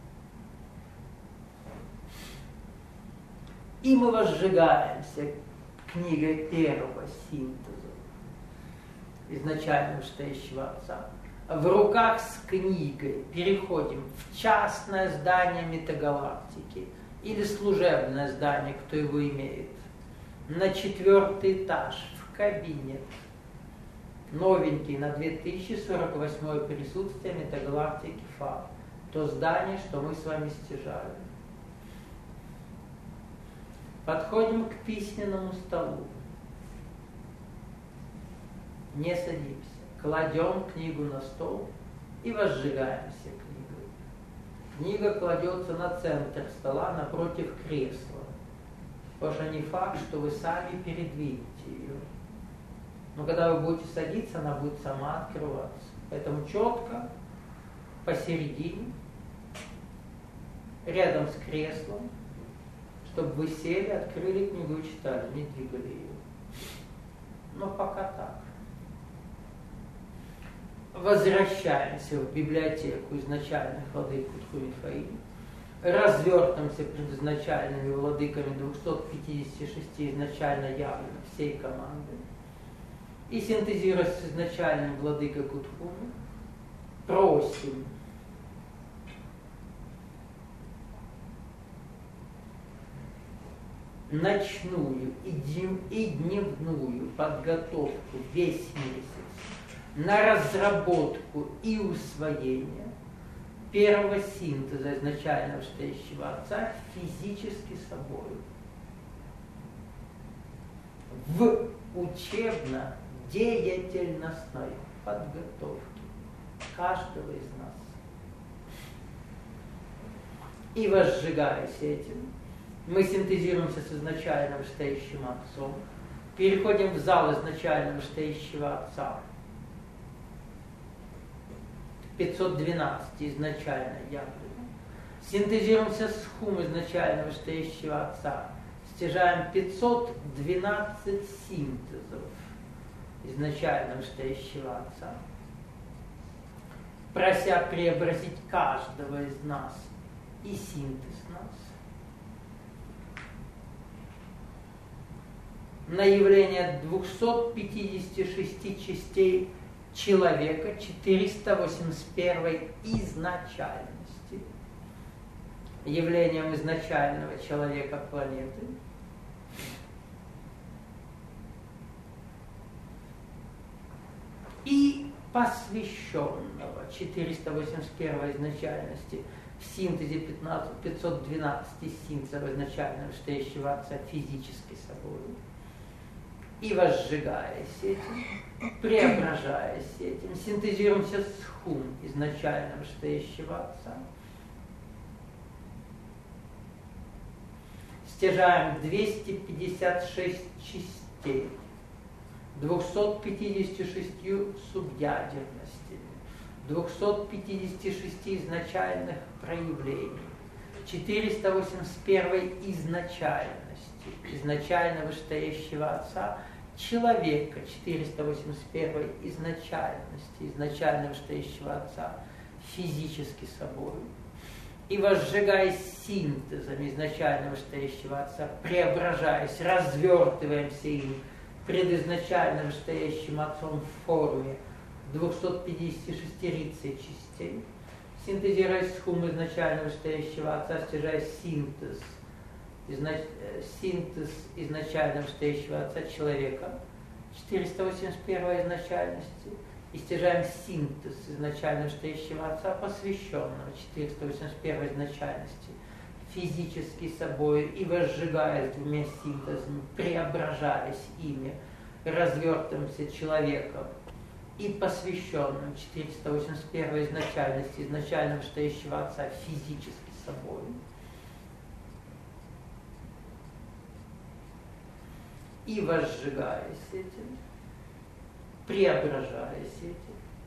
И мы возжигаемся книгой первого синтеза, изначально вышестоящего Отца. В руках с книгой переходим в частное здание метагалактики или служебное здание, кто его имеет, на 4-й этаж, в кабинет, новенький, на 2048 присутствие метагалактики ФА, то здание, что мы с вами стяжали. Подходим к письменному столу, не садимся, кладем книгу на стол и возжигаемся книгой. Книга кладется на центр стола напротив кресла, потому что не факт, что вы сами передвинете ее. Но когда вы будете садиться, она будет сама открываться. Поэтому четко посередине, рядом с креслом, чтобы вы сели, открыли книгу и читали, не двигали ее. Но пока так. Возвращаемся в библиотеку изначальных владык Кутху-Мифаим, развертываемся перед изначальными владыками 256 изначально явленных всей команды и, синтезируя с изначальным владыкой Кутхуми, просим ночную и дневную подготовку весь месяц на разработку и усвоение первого синтеза изначально вышестоящего Отца физически собой в учебно-деятельностной подготовке каждого из нас. И возжигаясь этим, мы синтезируемся с изначально вышестоящим Отцом, переходим в зал изначально вышестоящего Отца, 512 изначально явлено, синтезируемся с Хум изначально вышестоящего Отца, стяжаем 512 синтезов изначально вышестоящего Отца, прося преобразить каждого из нас и синтез нас на явление 256 частей человека 481 изначальности, явлением изначального человека планеты, и посвященного 481 изначальности в синтезе 512 синтезов изначально вышестоящего Отца физически собой, и возжигаясь этим, преображаясь этим, синтезируемся с хум изначально вышестоящего Отца. Стяжаем 256 частей, 256 субъядерностями, 256 изначальных проявлений, 481 изначальности, изначально вышестоящего Отца, человека, 481 изначальности, изначально вышестоящего Отца, физически собой, и возжигаясь синтезом изначально вышестоящего Отца, преображаясь, развертываемся им пред изначально вышестоящим Отцом в форме 256 частей, синтезируясь с хум изначально вышестоящего Отца, стяжая синтез изначально вышестоящего Отца человека, 481 изначальности, и стяжаем синтез изначально вышестоящего Отца, посвященного 481 изначальности, физически собой, и возжигаясь двумя синтезами, преображаясь ими, развертываемся человеком, и посвященным 481 изначальности, изначально вышестоящего Отца, физически собой. И возжигаясь этим, преображаясь этим,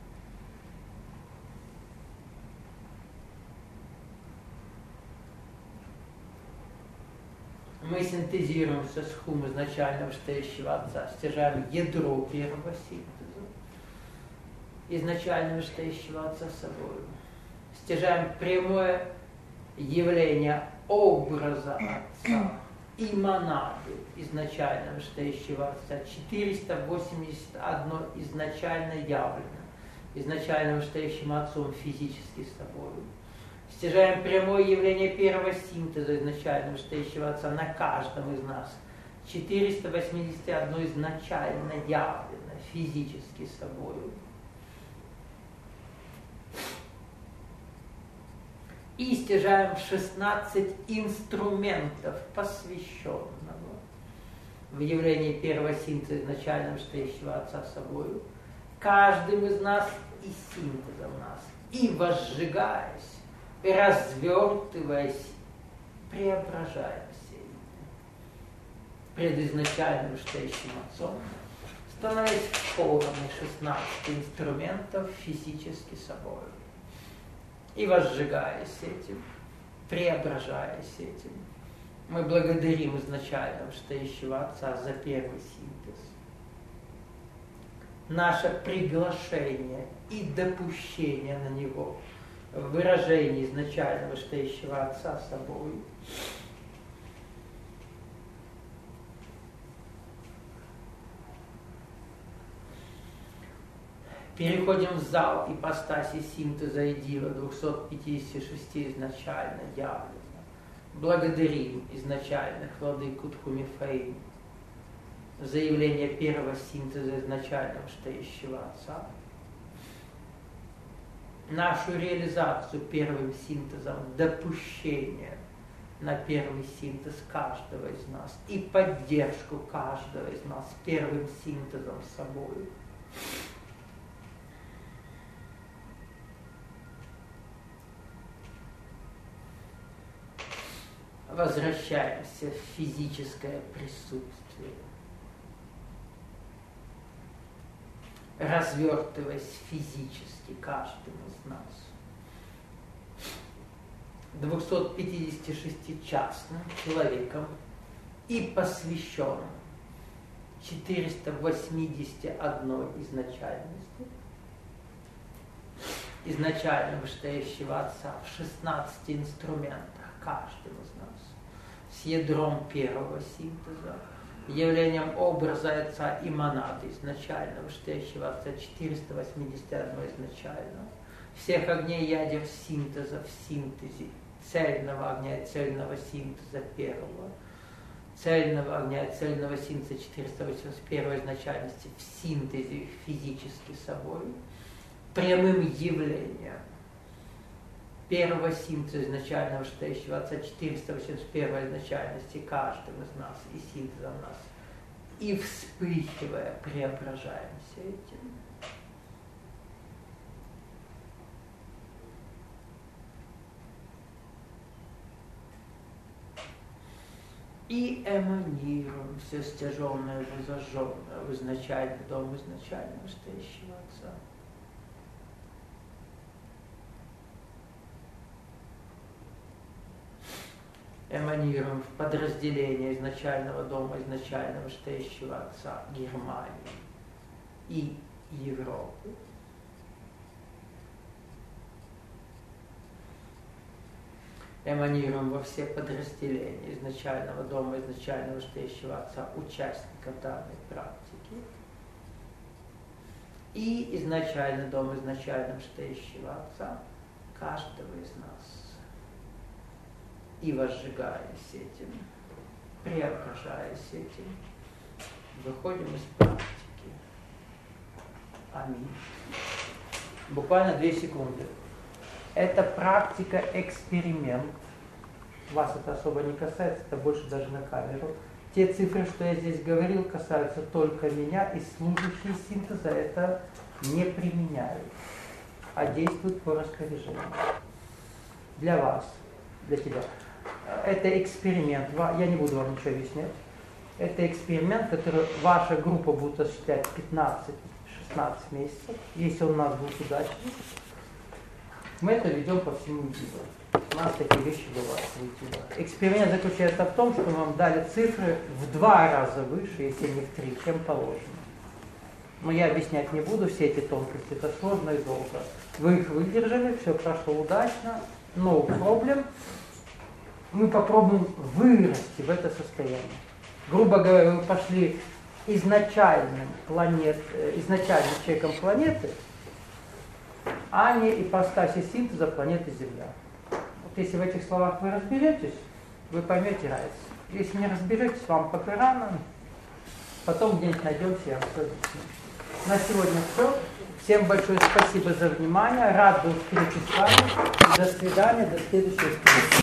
мы синтезируемся с хум изначально вышестоящего Отца, стяжаем ядро первого синтеза, изначально вышестоящего Отца собой, стяжаем прямое явление образа Отца и монады изначально вышестоящего Отца, 481 изначально явлено, изначально вышестоящим Отцом физически собой. Стяжаем прямое явление первого синтеза изначально вышестоящего Отца на каждом из нас, 481 изначально явлено физически собой. И стяжаем 16 инструментов посвященного в явлении первого синтеза изначально вышестоящего Отца собою, каждым из нас и синтезом нас, и возжигаясь, и развертываясь, преображаемся пред изначально вышестоящим Отцом, становясь в форме 16 инструментов физически собою. И возжигаясь этим, преображаясь этим, мы благодарим изначально вышестоящего Отца за первый синтез. Наше приглашение и допущение на него в выражении изначально вышестоящего Отца собой. Переходим в зал ипостаси синтеза и дива 256 изначально явлено. Благодарим изначальных владыку Тхумифаим за явление первого синтеза изначально вышестоящего Отца. Нашу реализацию первым синтезом, допущение на первый синтез каждого из нас и поддержку каждого из нас первым синтезом с собой. Возвращаемся в физическое присутствие, развертываясь физически каждым из нас. 256-частным человеком и посвященным 481 изначальности, изначально вышестоящего Отца в 16 инструментах каждым из нас, с ядром первого синтеза, явлением образа Отца и монады изначально вышестоящего Отца 481 изначально, всех огней ядер синтеза в синтезе, цельного огня и цельного синтеза первого, цельного огня и цельного синтеза 481 изначальности в синтезе их физически собой, прямым явлением первого синтеза изначально вышестоящего Отца 481 изначальности каждым из нас и синтезом нас, и вспыхивая преображаемся этим. И эманируем все стяженное, возожженное в изначальный дом изначально настоящего Отца. Эманируем в подразделение изначального дома изначального настоящего Отца Германии и Европы. Эманируем во все подразделения изначального дома изначального настоящего Отца участников данной практики. И изначальный дом изначально настоящего Отца каждого из нас. И возжигаясь этим, преображаясь этим, выходим из практики. Аминь. Буквально 2 секунды. Это практика эксперимент. Вас это особо не касается, это больше даже на камеру. Те цифры, что я здесь говорил, касаются только меня, и служащие синтеза это не применяют, а действуют по распоряжению. Для вас, для тебя. Это эксперимент, я не буду вам ничего объяснять. Это эксперимент, который ваша группа будет осуществлять 15-16 месяцев, если он у нас будет удачный. Мы это ведем по всему YouTube. У нас такие вещи бывают в YouTube. Эксперимент заключается в том, что мы вам дали цифры в 2 раза выше, если не в 3, чем положено. Но я объяснять не буду, все эти тонкости, это сложно и долго. Вы их выдержали, все прошло удачно, no problem. Мы попробуем вырасти в это состояние. Грубо говоря, вы пошли изначальным человеком планеты, а не ипостаси синтеза планеты Земля. Вот если в этих словах вы разберетесь, вы поймете разницу. Если не разберетесь, вам пока рано, потом где-нибудь найдемся, я вам все объясню. На сегодня все. Всем большое спасибо за внимание. Рад был встрече с вами. До свидания, до следующей встречи.